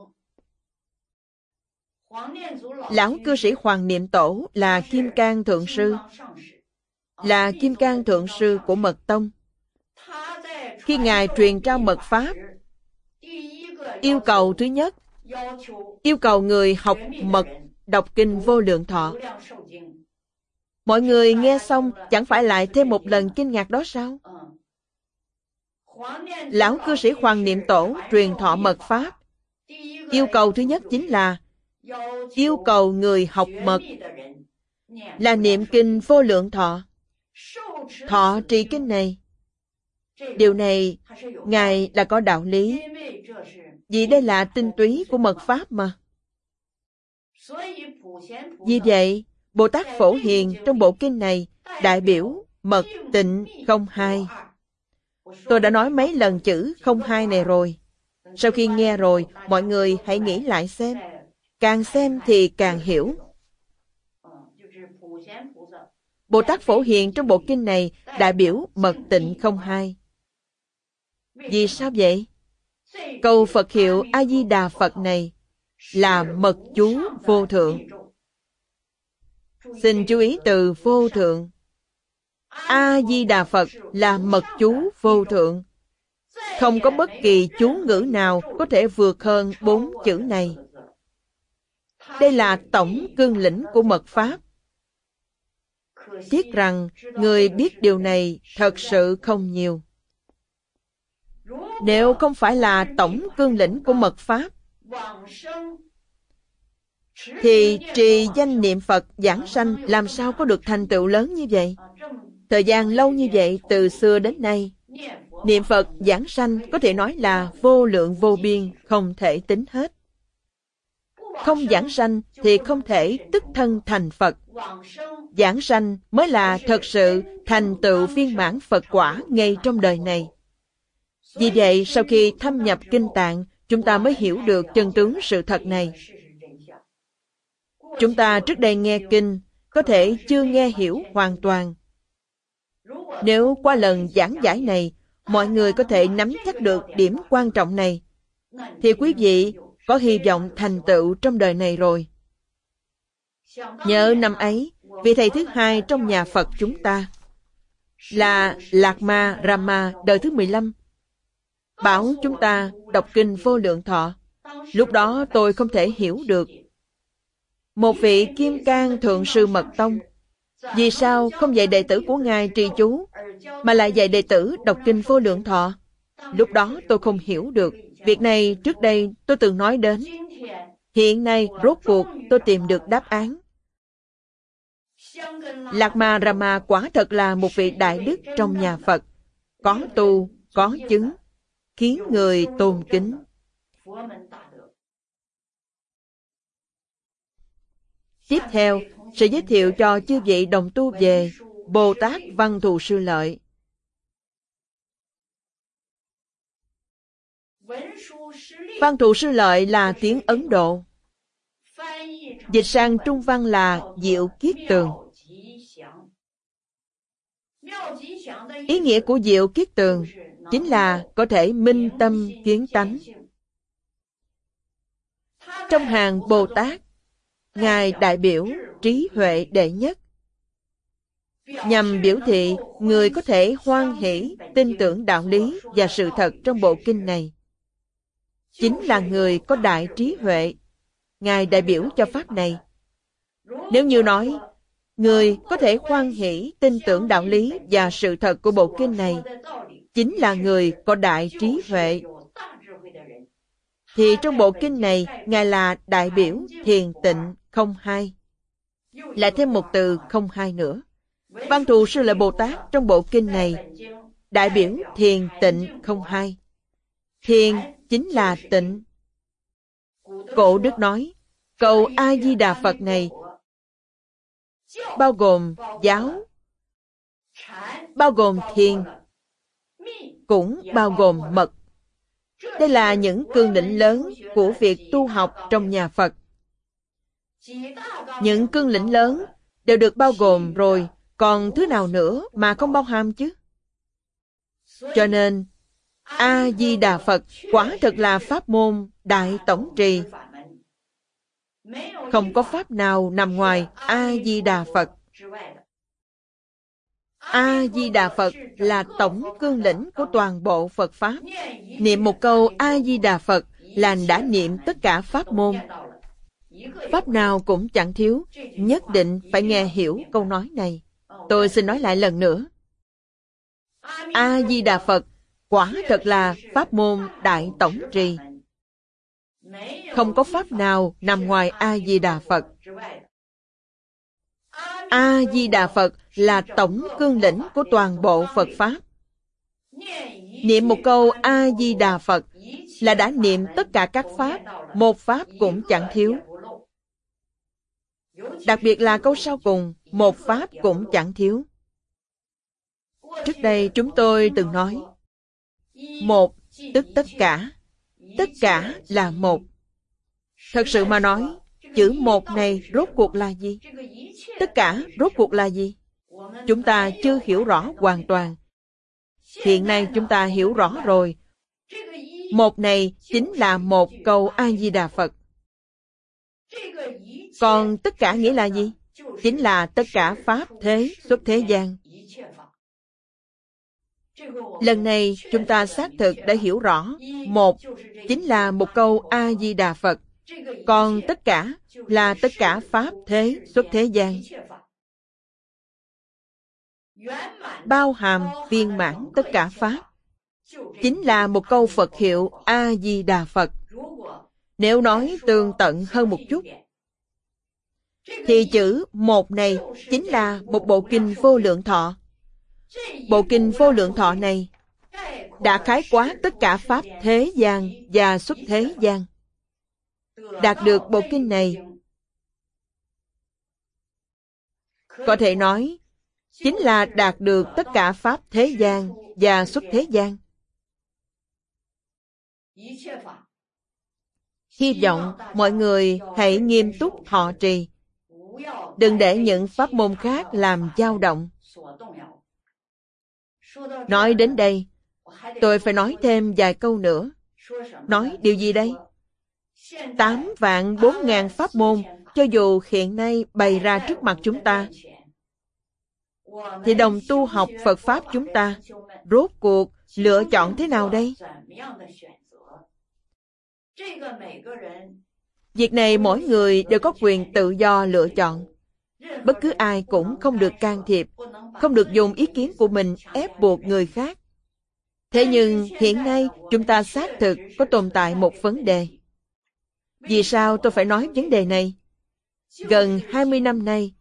Lão cư sĩ Hoàng Niệm Tổ là Kim Cang Thượng Sư, là Kim Cang Thượng Sư của Mật Tông. Khi Ngài truyền trao Mật Pháp, yêu cầu thứ nhất, yêu cầu người học mật đọc kinh Vô Lượng Thọ. Mọi người nghe xong chẳng phải lại thêm một lần kinh ngạc đó sao? Lão cư sĩ Hoàng Niệm Tổ truyền thọ Mật Pháp. Yêu cầu thứ nhất chính là yêu cầu người học mật là niệm kinh Vô Lượng Thọ, thọ trì kinh này. Điều này Ngài là có đạo lý, vì đây là tinh túy của Mật Pháp mà. Vì vậy, Bồ Tát Phổ Hiền trong bộ kinh này đại biểu mật tịnh không hai. Tôi đã nói mấy lần chữ không hai này rồi. Sau khi nghe rồi, mọi người hãy nghĩ lại xem. Càng xem thì càng hiểu. Bồ Tát Phổ Hiền trong bộ kinh này đại biểu mật tịnh không hai. Vì sao vậy? Câu Phật hiệu A-di-đà Phật này là mật chú vô thượng. Xin chú ý từ vô thượng. A-di-đà Phật là mật chú vô thượng. Không có bất kỳ chú ngữ nào có thể vượt hơn bốn chữ này. Đây là tổng cương lĩnh của mật Pháp. Tiếc rằng người biết điều này thật sự không nhiều. Nếu không phải là tổng cương lĩnh của mật Pháp, thì trì danh niệm Phật giảng sanh làm sao có được thành tựu lớn như vậy? Thời gian lâu như vậy, từ xưa đến nay, niệm Phật giảng sanh có thể nói là vô lượng vô biên, không thể tính hết. Không giảng sanh thì không thể tức thân thành Phật. Giảng sanh mới là thật sự thành tựu viên mãn Phật quả ngay trong đời này. Vì vậy, sau khi thâm nhập Kinh Tạng, chúng ta mới hiểu được chân tướng sự thật này. Chúng ta trước đây nghe Kinh, có thể chưa nghe hiểu hoàn toàn. Nếu qua lần giảng giải này, mọi người có thể nắm chắc được điểm quan trọng này, thì quý vị có hy vọng thành tựu trong đời này rồi. Nhớ năm ấy, vị thầy thứ hai trong nhà Phật chúng ta là Lạc Ma Rama đời thứ mười lăm, bảo chúng ta đọc kinh Vô Lượng Thọ. Lúc đó tôi không thể hiểu được. Một vị Kim Cang Thượng Sư Mật Tông, vì sao không dạy đệ tử của Ngài trì chú, mà lại dạy đệ tử đọc kinh Vô Lượng Thọ? Lúc đó tôi không hiểu được. Việc này trước đây tôi từng nói đến. Hiện nay rốt cuộc tôi tìm được đáp án. Lạc Ma Rama quả thật là một vị đại đức trong nhà Phật, có tu, có chứng, khiến người tôn kính. Tiếp theo, sẽ giới thiệu cho chư vị đồng tu về Bồ Tát Văn Thù Sư Lợi. Văn Thù Sư Lợi là tiếng Ấn Độ. Dịch sang Trung văn là Diệu Kiết Tường. Ý nghĩa của Diệu Kiết Tường chính là có thể minh tâm kiến tánh. Trong hàng Bồ Tát, Ngài đại biểu trí huệ đệ nhất, nhằm biểu thị người có thể hoan hỷ tin tưởng đạo lý và sự thật trong bộ kinh này chính là người có đại trí huệ. Ngài đại biểu cho pháp này. Nếu như nói người có thể hoan hỷ tin tưởng đạo lý và sự thật của bộ kinh này chính là người có đại trí huệ, thì trong bộ kinh này Ngài là đại biểu thiền tịnh không hai. Lại thêm một từ không hai nữa. Văn Thù Sư Lợi Bồ Tát trong bộ kinh này đại biểu thiền tịnh không hai. Thiền chính là tịnh. Cổ Đức nói, câu A-di-đà Phật này bao gồm giáo, bao gồm thiền, cũng bao gồm mật. Đây là những cương lĩnh lớn của việc tu học trong nhà Phật. Những cương lĩnh lớn đều được bao gồm rồi, còn thứ nào nữa mà không bao hàm chứ? Cho nên, A-di-đà Phật quả thực là pháp môn đại tổng trì. Không có pháp nào nằm ngoài A-di-đà Phật. A-di-đà Phật là tổng cương lĩnh của toàn bộ Phật Pháp. Niệm một câu A-di-đà Phật là đã niệm tất cả pháp môn. Pháp nào cũng chẳng thiếu, nhất định phải nghe hiểu câu nói này. Tôi xin nói lại lần nữa. A-di-đà Phật quả thật là pháp môn đại tổng trì. Không có pháp nào nằm ngoài A-di-đà Phật. A-di-đà Phật là tổng cương lĩnh của toàn bộ Phật Pháp. Niệm một câu A-di-đà Phật là đã niệm tất cả các Pháp, một Pháp cũng chẳng thiếu. Đặc biệt là câu sau cùng, một Pháp cũng chẳng thiếu. Trước đây chúng tôi từng nói, một tức tất cả, tất cả là một. Thật sự mà nói, chữ một này rốt cuộc là gì? Tất cả rốt cuộc là gì? Chúng ta chưa hiểu rõ hoàn toàn. Hiện nay chúng ta hiểu rõ rồi. Một này chính là một câu A-di-đà Phật. Còn tất cả nghĩa là gì? Chính là tất cả Pháp thế xuất thế gian. Lần này chúng ta xác thực đã hiểu rõ, một chính là một câu A-di-đà Phật, còn tất cả là tất cả Pháp thế xuất thế gian. Bao hàm viên mãn tất cả Pháp chính là một câu Phật hiệu A-di-đà Phật. Nếu nói tường tận hơn một chút, thì chữ một này chính là một bộ kinh Vô Lượng Thọ. Bộ kinh Vô Lượng Thọ này đã khái quát tất cả Pháp thế gian và xuất thế gian. Đạt được bộ kinh này, có thể nói, chính là đạt được tất cả Pháp thế gian và xuất thế gian. Hy vọng mọi người hãy nghiêm túc thọ trì, đừng để những pháp môn khác làm dao động. Nói đến đây, tôi phải nói thêm vài câu nữa. Nói điều gì đây? Tám vạn bốn ngàn pháp môn, cho dù hiện nay bày ra trước mặt chúng ta, thì đồng tu học Phật Pháp chúng ta, rốt cuộc lựa chọn thế nào đây? Việc này mỗi người đều có quyền tự do lựa chọn. Bất cứ ai cũng không được can thiệp, không được dùng ý kiến của mình ép buộc người khác. Thế nhưng hiện nay chúng ta xác thực có tồn tại một vấn đề. Vì sao tôi phải nói vấn đề này? Gần hai mươi năm nay,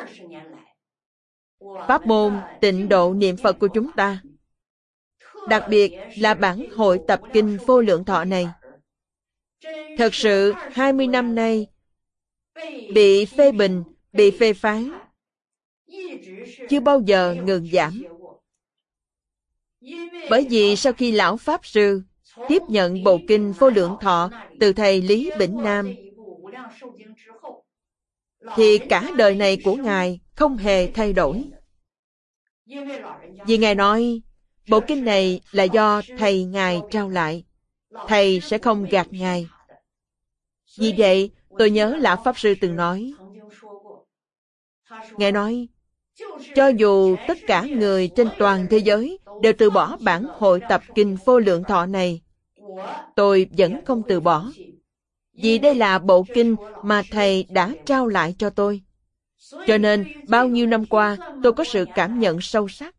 pháp môn tịnh độ niệm Phật của chúng ta, đặc biệt là bản hội tập kinh Vô Lượng Thọ này, Thật sự hai mươi năm nay bị phê bình, bị phê phán, chưa bao giờ ngừng giảm. Bởi vì sau khi Lão Pháp Sư tiếp nhận bộ kinh Vô Lượng Thọ từ thầy Lý Bỉnh Nam, thì cả đời này của Ngài không hề thay đổi. Vì Ngài nói, bộ kinh này là do thầy Ngài trao lại, thầy sẽ không gạt Ngài. Vì vậy, tôi nhớ Lão Pháp Sư từng nói, Ngài nói, cho dù tất cả người trên toàn thế giới đều từ bỏ bản hội tập kinh Vô Lượng Thọ này, tôi vẫn không từ bỏ. Vì đây là bộ kinh mà thầy đã trao lại cho tôi. Cho nên, bao nhiêu năm qua, tôi có sự cảm nhận sâu sắc.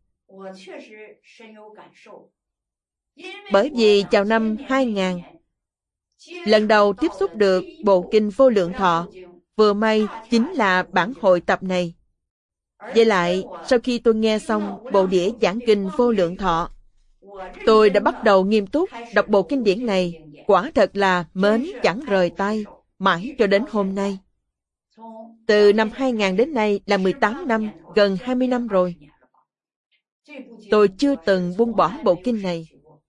Bởi vì vào năm hai nghìn, lần đầu tiếp xúc được bộ kinh Vô Lượng Thọ, vừa may chính là bản hội tập này. Với lại, sau khi tôi nghe xong bộ đĩa giảng kinh Vô Lượng Thọ, tôi đã bắt đầu nghiêm túc đọc bộ kinh điển này, quả thật là mến chẳng rời tay, mãi cho đến hôm nay. Từ năm hai nghìn đến nay là mười tám năm, gần hai mươi năm rồi. Tôi chưa từng buông bỏ bộ kinh này.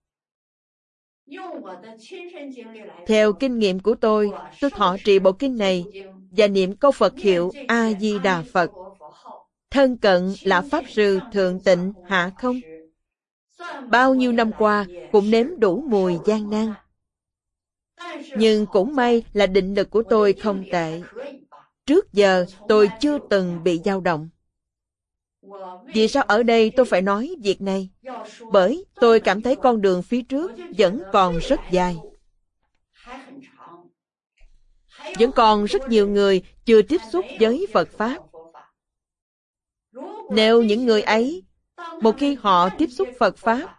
Theo kinh nghiệm của tôi, tôi thọ trì bộ kinh này và niệm câu Phật hiệu A-di-đà Phật, thân cận là Pháp Sư Thượng Tịnh Hạ Không. Bao nhiêu năm qua cũng nếm đủ mùi gian nan. Nhưng cũng may là định lực của tôi không tệ. Trước giờ tôi chưa từng bị dao động. Vì sao ở đây tôi phải nói việc này? Bởi tôi cảm thấy con đường phía trước vẫn còn rất dài. Vẫn còn rất nhiều người chưa tiếp xúc với Phật Pháp. Nếu những người ấy, một khi họ tiếp xúc Phật Pháp,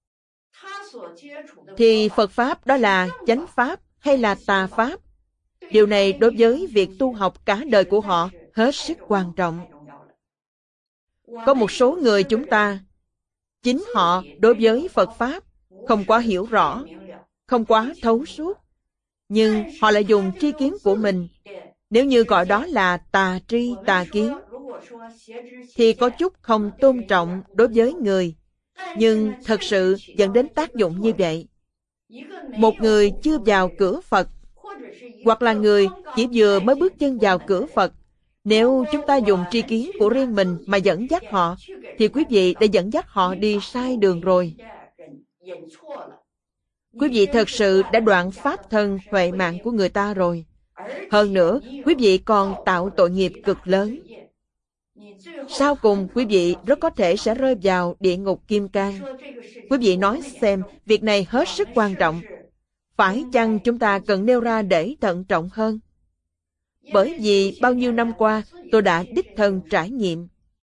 thì Phật Pháp đó là chánh Pháp hay là tà Pháp? Điều này đối với việc tu học cả đời của họ hết sức quan trọng. Có một số người chúng ta, chính họ đối với Phật Pháp không quá hiểu rõ, không quá thấu suốt, nhưng họ lại dùng tri kiến của mình. Nếu như gọi đó là tà tri, tà kiến, thì có chút không tôn trọng đối với người, nhưng thật sự dẫn đến tác dụng như vậy. Một người chưa vào cửa Phật, hoặc là người chỉ vừa mới bước chân vào cửa Phật, nếu chúng ta dùng tri kiến của riêng mình mà dẫn dắt họ, thì quý vị đã dẫn dắt họ đi sai đường rồi. Quý vị thật sự đã đoạn pháp thân huệ mạng của người ta rồi. Hơn nữa, quý vị còn tạo tội nghiệp cực lớn. Sau cùng, quý vị rất có thể sẽ rơi vào địa ngục kim cang. Quý vị nói xem, việc này hết sức quan trọng. Phải chăng chúng ta cần nêu ra để thận trọng hơn? Bởi vì bao nhiêu năm qua, tôi đã đích thân trải nghiệm.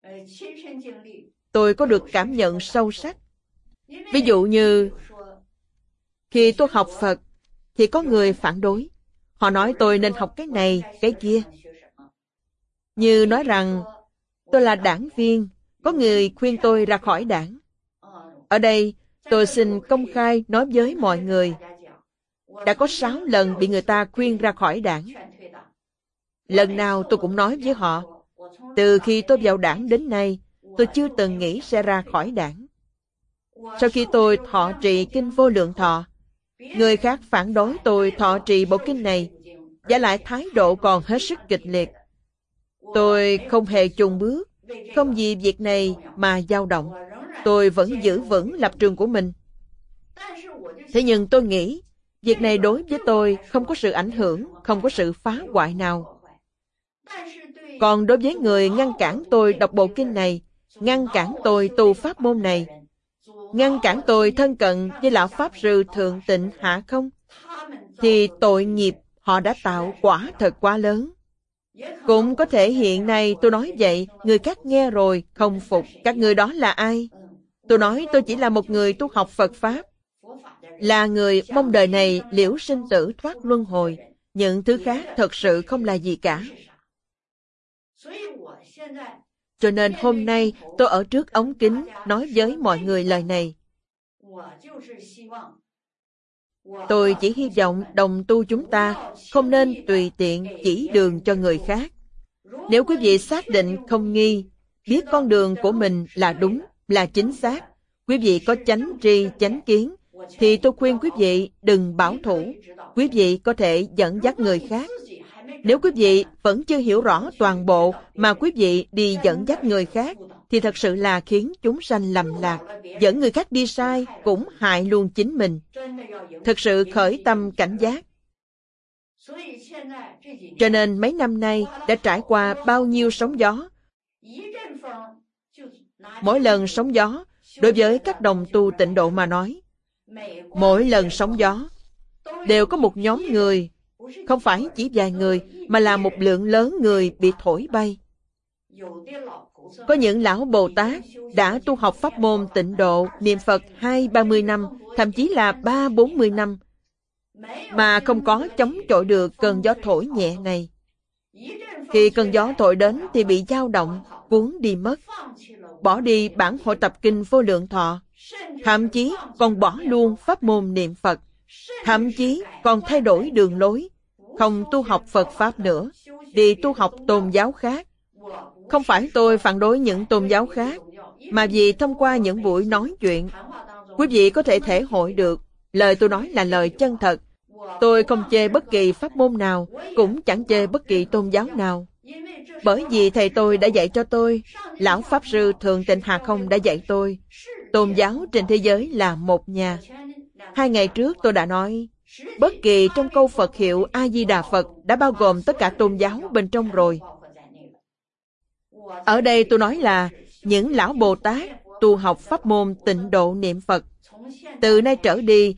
Tôi có được cảm nhận sâu sắc. Ví dụ như, khi tôi học Phật, thì có người phản đối. Họ nói tôi nên học cái này, cái kia. Như nói rằng, tôi là đảng viên, có người khuyên tôi ra khỏi đảng. Ở đây, tôi xin công khai nói với mọi người, đã có sáu lần bị người ta khuyên ra khỏi đảng. Lần nào tôi cũng nói với họ, từ khi tôi vào đảng đến nay, tôi chưa từng nghĩ sẽ ra khỏi đảng. Sau khi tôi thọ trì kinh Vô Lượng Thọ, người khác phản đối tôi thọ trì bộ kinh này, và lại thái độ còn hết sức kịch liệt. Tôi không hề chùn bước, không vì việc này mà dao động. Tôi vẫn giữ vững lập trường của mình. Thế nhưng tôi nghĩ, việc này đối với tôi không có sự ảnh hưởng, không có sự phá hoại nào. Còn đối với người ngăn cản tôi đọc bộ kinh này, ngăn cản tôi tu pháp môn này, ngăn cản tôi thân cận với Lão Pháp Sư Thượng Tịnh Hạ Không, thì tội nghiệp họ đã tạo quả thật quá lớn. Cũng có thể hiện nay tôi nói vậy, người khác nghe rồi không phục. Các người đó là ai? Tôi nói tôi chỉ là một người tu học Phật Pháp, là người mong đời này liễu sinh tử thoát luân hồi. Những thứ khác thật sự không là gì cả. Cho nên hôm nay tôi ở trước ống kính nói với mọi người lời này. Tôi chỉ hy vọng đồng tu chúng ta không nên tùy tiện chỉ đường cho người khác. Nếu quý vị xác định không nghi, biết con đường của mình là đúng, là chính xác, quý vị có chánh tri, chánh kiến, thì tôi khuyên quý vị đừng bảo thủ. Quý vị có thể dẫn dắt người khác. Nếu quý vị vẫn chưa hiểu rõ toàn bộ mà quý vị đi dẫn dắt người khác, thì thật sự là khiến chúng sanh lầm lạc. Dẫn người khác đi sai cũng hại luôn chính mình. Thực sự khởi tâm cảnh giác. Cho nên mấy năm nay đã trải qua bao nhiêu sóng gió. Mỗi lần sóng gió, đối với các đồng tu tịnh độ mà nói, mỗi lần sóng gió đều có một nhóm người, không phải chỉ vài người, mà là một lượng lớn người bị thổi bay. Có những lão Bồ Tát đã tu học pháp môn tịnh độ, niệm Phật hai ba mươi năm, thậm chí là ba bốn mươi năm, mà không có chống chọi được cơn gió thổi nhẹ này. Khi cơn gió thổi đến thì bị dao động, cuốn đi mất, bỏ đi bản hội tập kinh Vô Lượng Thọ, thậm chí còn bỏ luôn pháp môn niệm Phật, thậm chí còn thay đổi đường lối, không tu học Phật Pháp nữa, đi tu học tôn giáo khác. Không phải tôi phản đối những tôn giáo khác, mà vì thông qua những buổi nói chuyện, quý vị có thể thể hội được lời tôi nói là lời chân thật. Tôi không chê bất kỳ pháp môn nào, cũng chẳng chê bất kỳ tôn giáo nào. Bởi vì thầy tôi đã dạy cho tôi, Lão Pháp Sư Thượng Tịnh Hà Không đã dạy tôi, tôn giáo trên thế giới là một nhà. Hai ngày trước tôi đã nói, bất kỳ trong câu Phật hiệu A-di-đà Phật đã bao gồm tất cả tôn giáo bên trong rồi. Ở đây tôi nói là những lão Bồ Tát tu học pháp môn tịnh độ niệm Phật. Từ nay trở đi,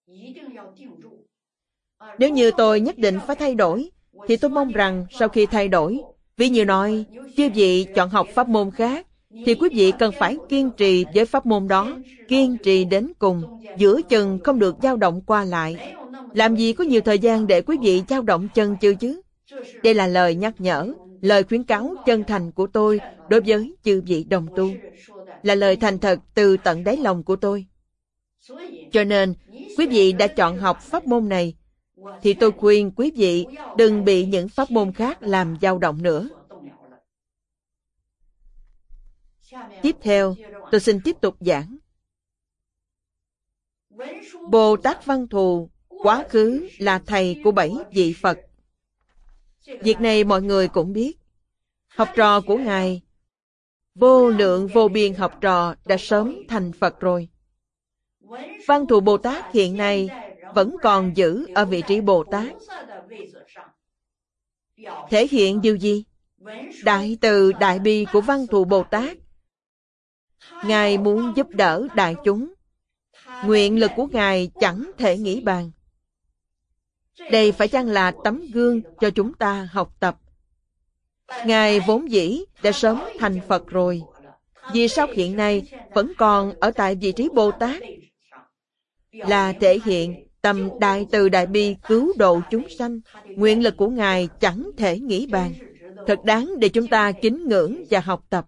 nếu như tôi nhất định phải thay đổi, thì tôi mong rằng sau khi thay đổi, ví như nói, chư vị chọn học pháp môn khác, thì quý vị cần phải kiên trì với pháp môn đó, kiên trì đến cùng, giữa chừng không được dao động qua lại. Làm gì có nhiều thời gian để quý vị dao động chân chưa chứ? Đây là lời nhắc nhở, lời khuyến cáo chân thành của tôi đối với chư vị đồng tu, là lời thành thật từ tận đáy lòng của tôi. Cho nên, quý vị đã chọn học pháp môn này, thì tôi khuyên quý vị đừng bị những pháp môn khác làm dao động nữa. Tiếp theo, tôi xin tiếp tục giảng. Bồ Tát Văn Thù quá khứ là thầy của bảy vị Phật. Việc này mọi người cũng biết. Học trò của Ngài, vô lượng vô biên học trò đã sớm thành Phật rồi. Văn Thù Bồ Tát hiện nay vẫn còn giữ ở vị trí Bồ Tát. Thể hiện điều gì? Đại từ đại bi của Văn Thù Bồ Tát. Ngài muốn giúp đỡ đại chúng. Nguyện lực của Ngài chẳng thể nghĩ bàn. Đây phải chăng là tấm gương cho chúng ta học tập? Ngài vốn dĩ đã sớm thành Phật rồi. Vì sao hiện nay vẫn còn ở tại vị trí Bồ Tát? Là thể hiện tâm đại từ đại bi cứu độ chúng sanh. Nguyện lực của Ngài chẳng thể nghĩ bàn. Thật đáng để chúng ta kính ngưỡng và học tập.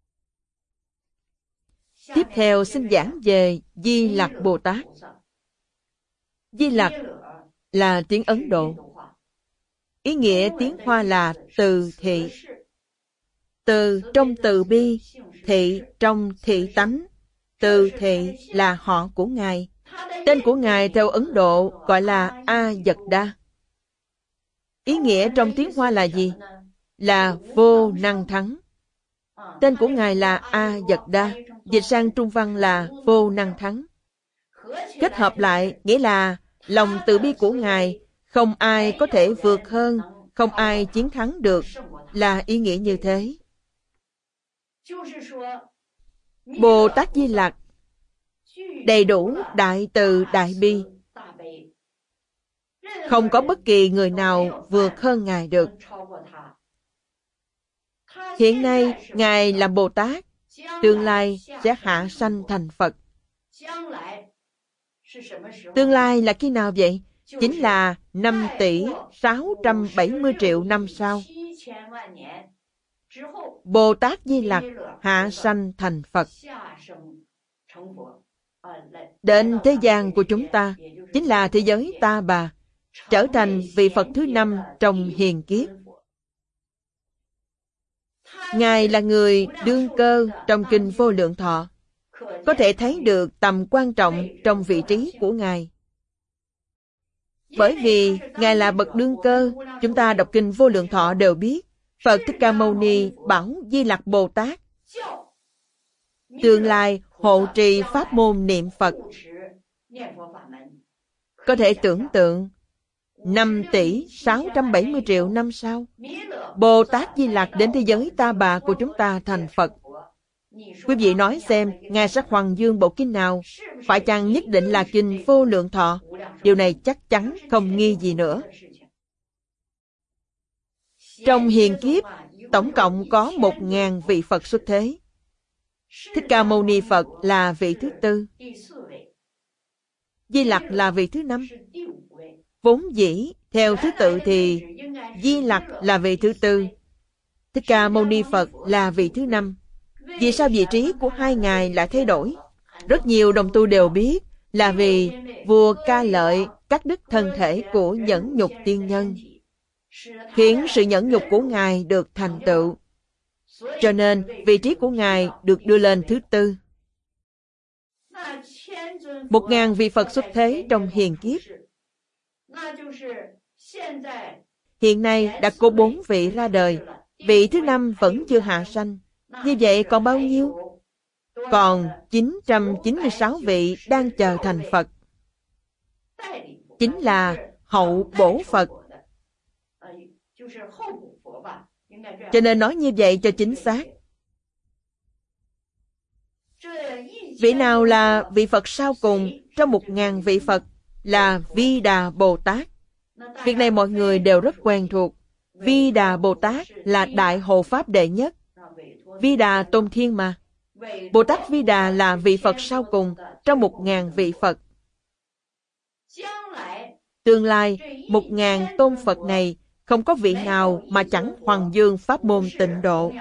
Tiếp theo xin giảng về Di Lặc Bồ Tát. Di Lặc là tiếng Ấn Độ. Ý nghĩa tiếng Hoa là từ thị. Từ trong từ bi, thị trong thị tánh. Từ thị là họ của Ngài. Tên của Ngài theo Ấn Độ gọi là A Dật Đa. Ý nghĩa trong tiếng Hoa là gì? Là vô năng thắng. Tên của Ngài là A Dật Đa, dịch sang Trung văn là vô năng thắng. Kết hợp lại nghĩa là lòng từ bi của Ngài không ai có thể vượt hơn, không ai chiến thắng được, là ý nghĩa như thế. Bồ Tát Di Lặc đầy đủ đại từ đại bi, không có bất kỳ người nào vượt hơn Ngài được. Hiện nay Ngài là Bồ Tát, tương lai sẽ hạ sanh thành Phật. Tương lai là khi nào vậy? Chính là năm tỷ sáu trăm bảy mươi triệu năm sau. Bồ Tát Di Lặc hạ sanh thành Phật. Đến thế gian của chúng ta, chính là thế giới Ta Bà, trở thành vị Phật thứ năm trong hiền kiếp. Ngài là người đương cơ trong Kinh Vô Lượng Thọ, có thể thấy được tầm quan trọng trong vị trí của Ngài. Bởi vì Ngài là bậc đương cơ, chúng ta đọc Kinh Vô Lượng Thọ đều biết, Phật Thích Ca Mâu Ni bảo Di Lặc Bồ Tát tương lai hộ trì pháp môn niệm Phật. Có thể tưởng tượng, năm tỷ sáu trăm bảy mươi triệu năm sau, Bồ Tát Di Lặc đến thế giới Ta Bà của chúng ta thành Phật. Quý vị nói xem, Ngài sẽ hoằng dương bộ kinh nào? Phải chăng nhất định là Kinh Vô Lượng Thọ? Điều này chắc chắn không nghi gì nữa. Trong hiền kiếp, tổng cộng có một ngàn vị Phật xuất thế. Thích Ca Mâu Ni Phật là vị thứ tư. Di Lặc là vị thứ năm. Vốn dĩ, theo thứ tự thì Di Lặc là vị thứ tư, Thích Ca Mâu Ni Phật là vị thứ năm. Vì sao vị trí của hai ngài lại thay đổi? Rất nhiều đồng tu đều biết là vì vua Ca Lợi cắt đứt thân thể của nhẫn nhục tiên nhân, khiến sự nhẫn nhục của ngài được thành tựu. Cho nên vị trí của ngài được đưa lên thứ tư. Một ngàn vị Phật xuất thế trong hiền kiếp. Hiện nay đã có bốn vị ra đời, vị thứ năm vẫn chưa hạ sanh. Như vậy còn bao nhiêu? Còn chín trăm chín mươi sáu vị đang chờ thành Phật. Chính là hậu bổ Phật. Cho nên nói như vậy cho chính xác. Vị nào là vị Phật sau cùng trong một ngàn vị Phật? Là Vi Đà Bồ Tát. Việc này mọi người đều rất quen thuộc. Vi Đà Bồ Tát là Đại Hộ Pháp đệ nhất. Vi Đà tôn thiên mà. Bồ Tát Vi Đà là vị Phật sau cùng trong một ngàn vị Phật. Tương lai, một ngàn tôn Phật này không có vị nào mà chẳng hoằng dương pháp môn tịnh độ.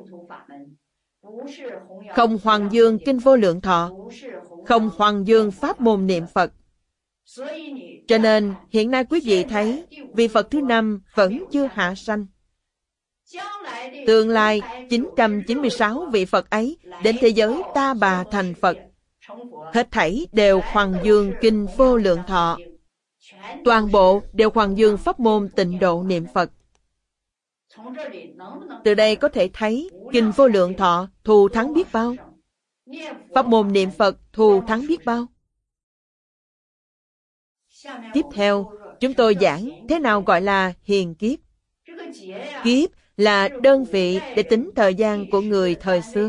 Không hoằng dương Kinh Vô Lượng Thọ, không hoằng dương pháp môn niệm Phật. Cho nên, hiện nay quý vị thấy, vị Phật thứ năm vẫn chưa hạ sanh. Tương lai, chín trăm chín mươi sáu vị Phật ấy đến thế giới Ta Bà thành Phật. Hết thảy đều hoằng dương Kinh Vô Lượng Thọ. Toàn bộ đều hoằng dương pháp môn tịnh độ niệm Phật. Từ đây có thể thấy Kinh Vô Lượng Thọ thù thắng biết bao. Pháp môn niệm Phật thù thắng biết bao. Tiếp theo, chúng tôi giảng thế nào gọi là hiền kiếp. Kiếp là đơn vị để tính thời gian của người thời xưa.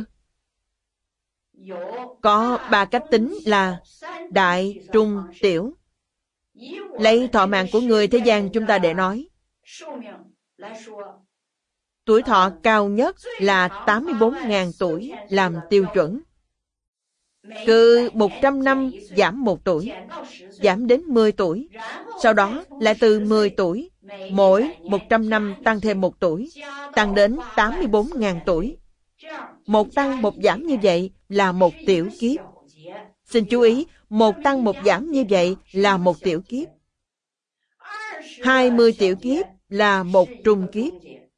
Có ba cách tính là đại, trung, tiểu. Lấy thọ mạng của người thế gian chúng ta để nói. Tuổi thọ cao nhất là tám mươi bốn nghìn tuổi làm tiêu chuẩn. Cứ một trăm năm giảm một tuổi, giảm đến mười tuổi. Sau đó lại từ mười tuổi, mỗi một trăm năm tăng thêm một tuổi, tăng đến tám mươi bốn nghìn tuổi. Một tăng một giảm như vậy là một tiểu kiếp. Xin chú ý, một tăng một giảm như vậy là một tiểu kiếp. Hai mươi tiểu kiếp là một trung kiếp.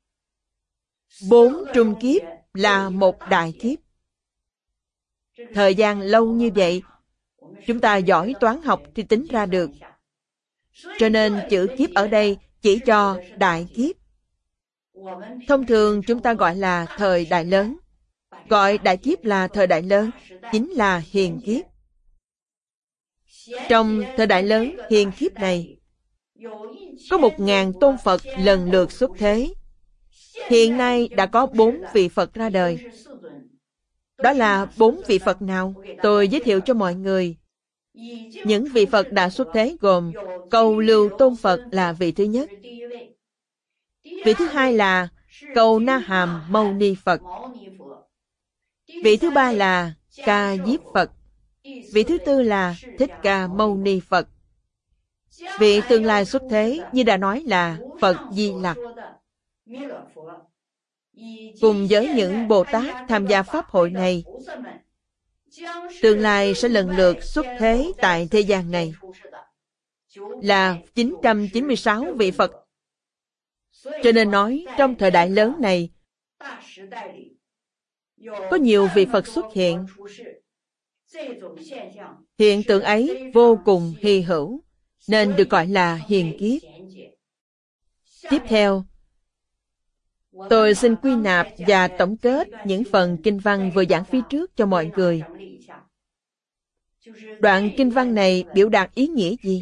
Bốn trung kiếp là một đại kiếp. Thời gian lâu như vậy, chúng ta giỏi toán học thì tính ra được. Cho nên chữ kiếp ở đây chỉ cho đại kiếp. Thông thường chúng ta gọi là thời đại lớn. Gọi đại kiếp là thời đại lớn, chính là hiền kiếp. Trong thời đại lớn hiền kiếp này, có một ngàn tôn Phật lần lượt xuất thế. Hiện nay đã có bốn vị Phật ra đời. Đó là bốn vị Phật nào? Tôi giới thiệu cho mọi người. Những vị Phật đã xuất thế gồm Cầu Lưu Tôn Phật là vị thứ nhất. Vị thứ hai là Cầu Na Hàm Mâu Ni Phật. Vị thứ ba là Ca Diếp Phật. Vị thứ tư là Thích Ca Mâu Ni Phật. Vị tương lai xuất thế như đã nói là Phật Di Lặc. Cùng với những Bồ Tát tham gia Pháp hội này, tương lai sẽ lần lượt xuất thế tại thế gian này. là chín trăm chín mươi sáu vị Phật. Cho nên nói trong thời đại lớn này có nhiều vị Phật xuất hiện. Hiện tượng ấy vô cùng hy hữu, nên được gọi là hiền kiếp. Tiếp theo, tôi xin quy nạp và tổng kết những phần kinh văn vừa giảng phía trước cho mọi người. Đoạn kinh văn này biểu đạt ý nghĩa gì?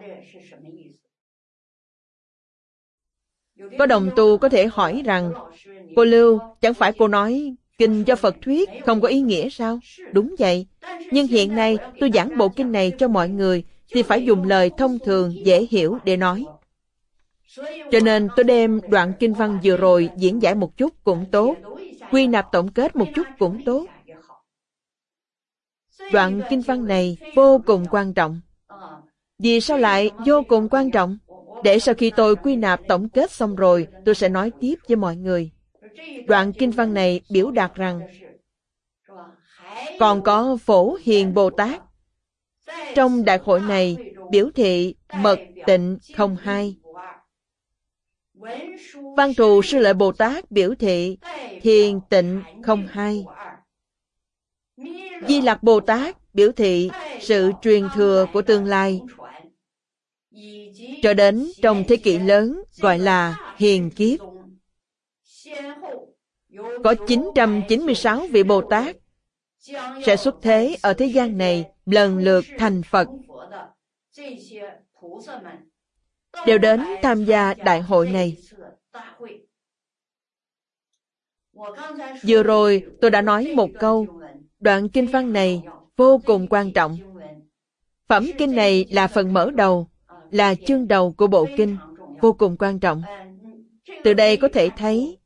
Có đồng tu có thể hỏi rằng, cô Lưu, chẳng phải cô nói kinh do Phật thuyết không có ý nghĩa sao? Đúng vậy. Nhưng hiện nay tôi giảng bộ kinh này cho mọi người thì phải dùng lời thông thường dễ hiểu để nói. Cho nên tôi đem đoạn kinh văn vừa rồi diễn giải một chút cũng tốt, quy nạp tổng kết một chút cũng tốt. Đoạn kinh văn này vô cùng quan trọng. Vì sao lại vô cùng quan trọng? Để sau khi tôi quy nạp tổng kết xong rồi, tôi sẽ nói tiếp với mọi người. Đoạn kinh văn này biểu đạt rằng còn có Phổ Hiền Bồ Tát. Trong đại hội này biểu thị mật tịnh không hai. Văn Thù Sư Lợi Bồ Tát biểu thị thiền tịnh không hai. Di Lặc Bồ Tát biểu thị sự truyền thừa của tương lai. Cho đến trong thế kỷ lớn gọi là hiền kiếp. Có chín trăm chín mươi sáu vị Bồ Tát sẽ xuất thế ở thế gian này lần lượt thành Phật. Đều đến tham gia đại hội này. Vừa rồi tôi đã nói một câu, đoạn kinh văn này vô cùng quan trọng. Phẩm kinh này là phần mở đầu, là chương đầu của bộ kinh, vô cùng quan trọng. Từ đây có thể thấy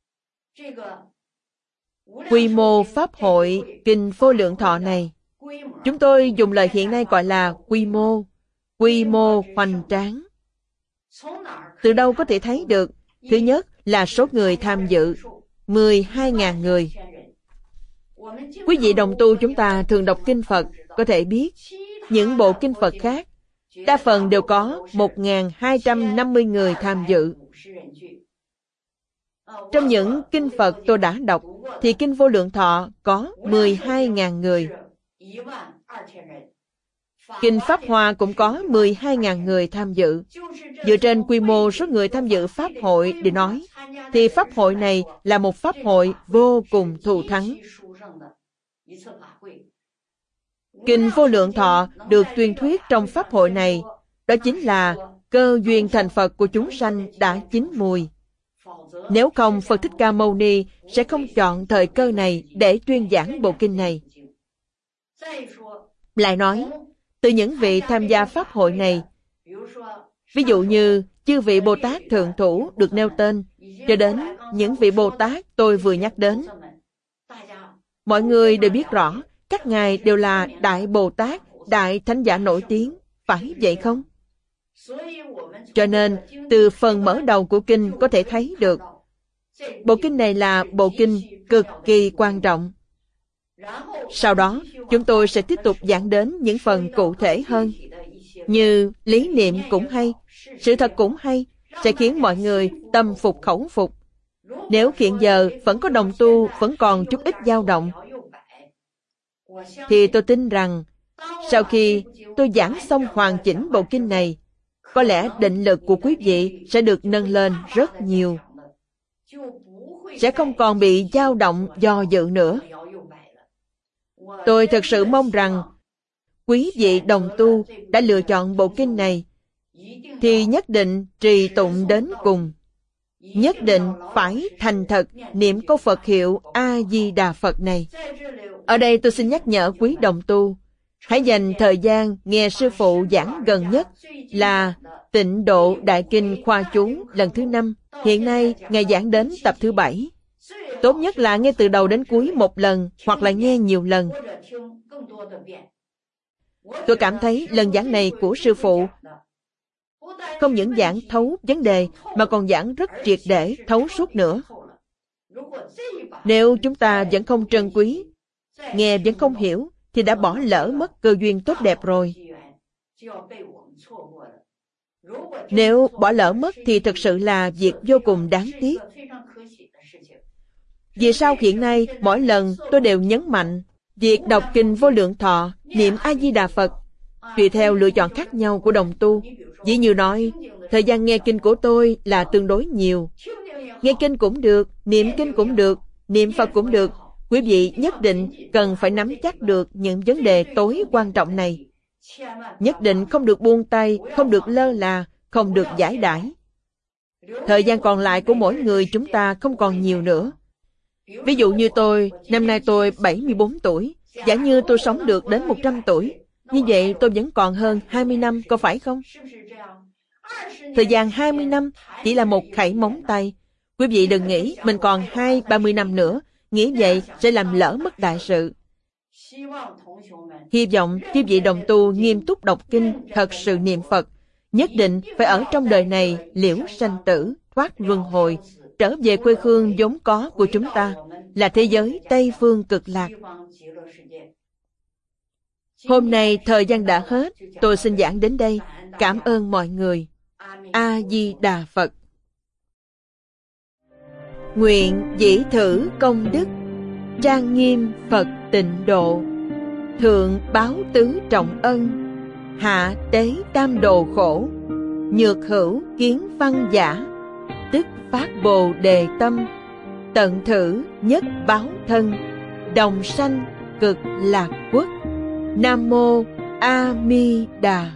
quy mô Pháp hội Kinh Vô Lượng Thọ này, chúng tôi dùng lời hiện nay gọi là quy mô, quy mô hoành tráng. Từ đâu có thể thấy được? Thứ nhất là số người tham dự, mười hai nghìn người. Quý vị đồng tu chúng ta thường đọc kinh Phật, có thể biết những bộ kinh Phật khác, đa phần đều có một nghìn hai trăm năm mươi người tham dự. Trong những kinh Phật tôi đã đọc, thì Kinh Vô Lượng Thọ có mười hai nghìn người. Kinh Pháp Hoa cũng có mười hai nghìn người tham dự. Dựa trên quy mô số người tham dự Pháp hội để nói, thì Pháp hội này là một Pháp hội vô cùng thù thắng. Kinh Vô Lượng Thọ được tuyên thuyết trong Pháp hội này, đó chính là cơ duyên thành Phật của chúng sanh đã chín mùi. Nếu không, Phật Thích Ca Mâu Ni sẽ không chọn thời cơ này để tuyên giảng bộ kinh này. Lại nói, từ những vị tham gia Pháp hội này, ví dụ như chư vị Bồ Tát Thượng Thủ được nêu tên, cho đến những vị Bồ Tát tôi vừa nhắc đến, mọi người đều biết rõ, các ngài đều là Đại Bồ Tát, Đại Thánh Giả nổi tiếng, phải vậy không? Cho nên, từ phần mở đầu của kinh có thể thấy được, bộ kinh này là bộ kinh cực kỳ quan trọng. Sau đó, chúng tôi sẽ tiếp tục giảng đến những phần cụ thể hơn, như lý niệm cũng hay, sự thật cũng hay, sẽ khiến mọi người tâm phục khẩu phục. Nếu hiện giờ vẫn có đồng tu, vẫn còn chút ít dao động, thì tôi tin rằng, sau khi tôi giảng xong hoàn chỉnh bộ kinh này, có lẽ định lực của quý vị sẽ được nâng lên rất nhiều. Sẽ không còn bị dao động do dự nữa. Tôi thật sự mong rằng, quý vị đồng tu đã lựa chọn bộ kinh này, thì nhất định trì tụng đến cùng. Nhất định phải thành thật niệm câu Phật hiệu A-di-đà Phật này. Ở đây tôi xin nhắc nhở quý đồng tu, hãy dành thời gian nghe sư phụ giảng gần nhất là Tịnh Độ Đại Kinh Khoa Chú lần thứ năm. Hiện nay, Ngài giảng đến tập thứ bảy. Tốt nhất là nghe từ đầu đến cuối một lần, hoặc là nghe nhiều lần. Tôi cảm thấy lần giảng này của sư phụ không những giảng thấu vấn đề, mà còn giảng rất triệt để, thấu suốt nữa. Nếu chúng ta vẫn không trân quý, nghe vẫn không hiểu, thì đã bỏ lỡ mất cơ duyên tốt đẹp rồi. Nếu bỏ lỡ mất thì thực sự là việc vô cùng đáng tiếc. Vì sao hiện nay mỗi lần tôi đều nhấn mạnh việc đọc kinh Vô Lượng Thọ, niệm A-di-đà Phật, tùy theo lựa chọn khác nhau của đồng tu. Ví như nói, thời gian nghe kinh của tôi là tương đối nhiều. Nghe kinh cũng được, niệm kinh cũng được, niệm Phật cũng được. Quý vị nhất định cần phải nắm chắc được những vấn đề tối quan trọng này. Nhất định không được buông tay, không được lơ là, không được giải đãi. Thời gian còn lại của mỗi người chúng ta không còn nhiều nữa. Ví dụ như tôi, năm nay tôi bảy mươi bốn tuổi, giả như tôi sống được đến một trăm tuổi, như vậy tôi vẫn còn hơn hai mươi năm, có phải không? Thời gian hai mươi năm chỉ là một khẩy móng tay. Quý vị đừng nghĩ mình còn hai ba mươi năm nữa, nghĩ vậy sẽ làm lỡ mất đại sự. Hy vọng quý vị đồng tu nghiêm túc đọc kinh, thật sự niệm Phật, nhất định phải ở trong đời này liễu sanh tử, thoát luân hồi, trở về quê hương vốn có của chúng ta, là thế giới Tây Phương Cực Lạc. Hôm nay thời gian đã hết, tôi xin giảng đến đây. Cảm ơn mọi người. A-di-đà Phật. Nguyện dĩ thử công đức, trang nghiêm Phật tịnh độ, thượng báo tứ trọng ân, hạ tế tam đồ khổ, nhược hữu kiến văn giả, tức phát bồ đề tâm, tận thử nhất báo thân, đồng sanh cực lạc quốc. Nam mô A Mi Đà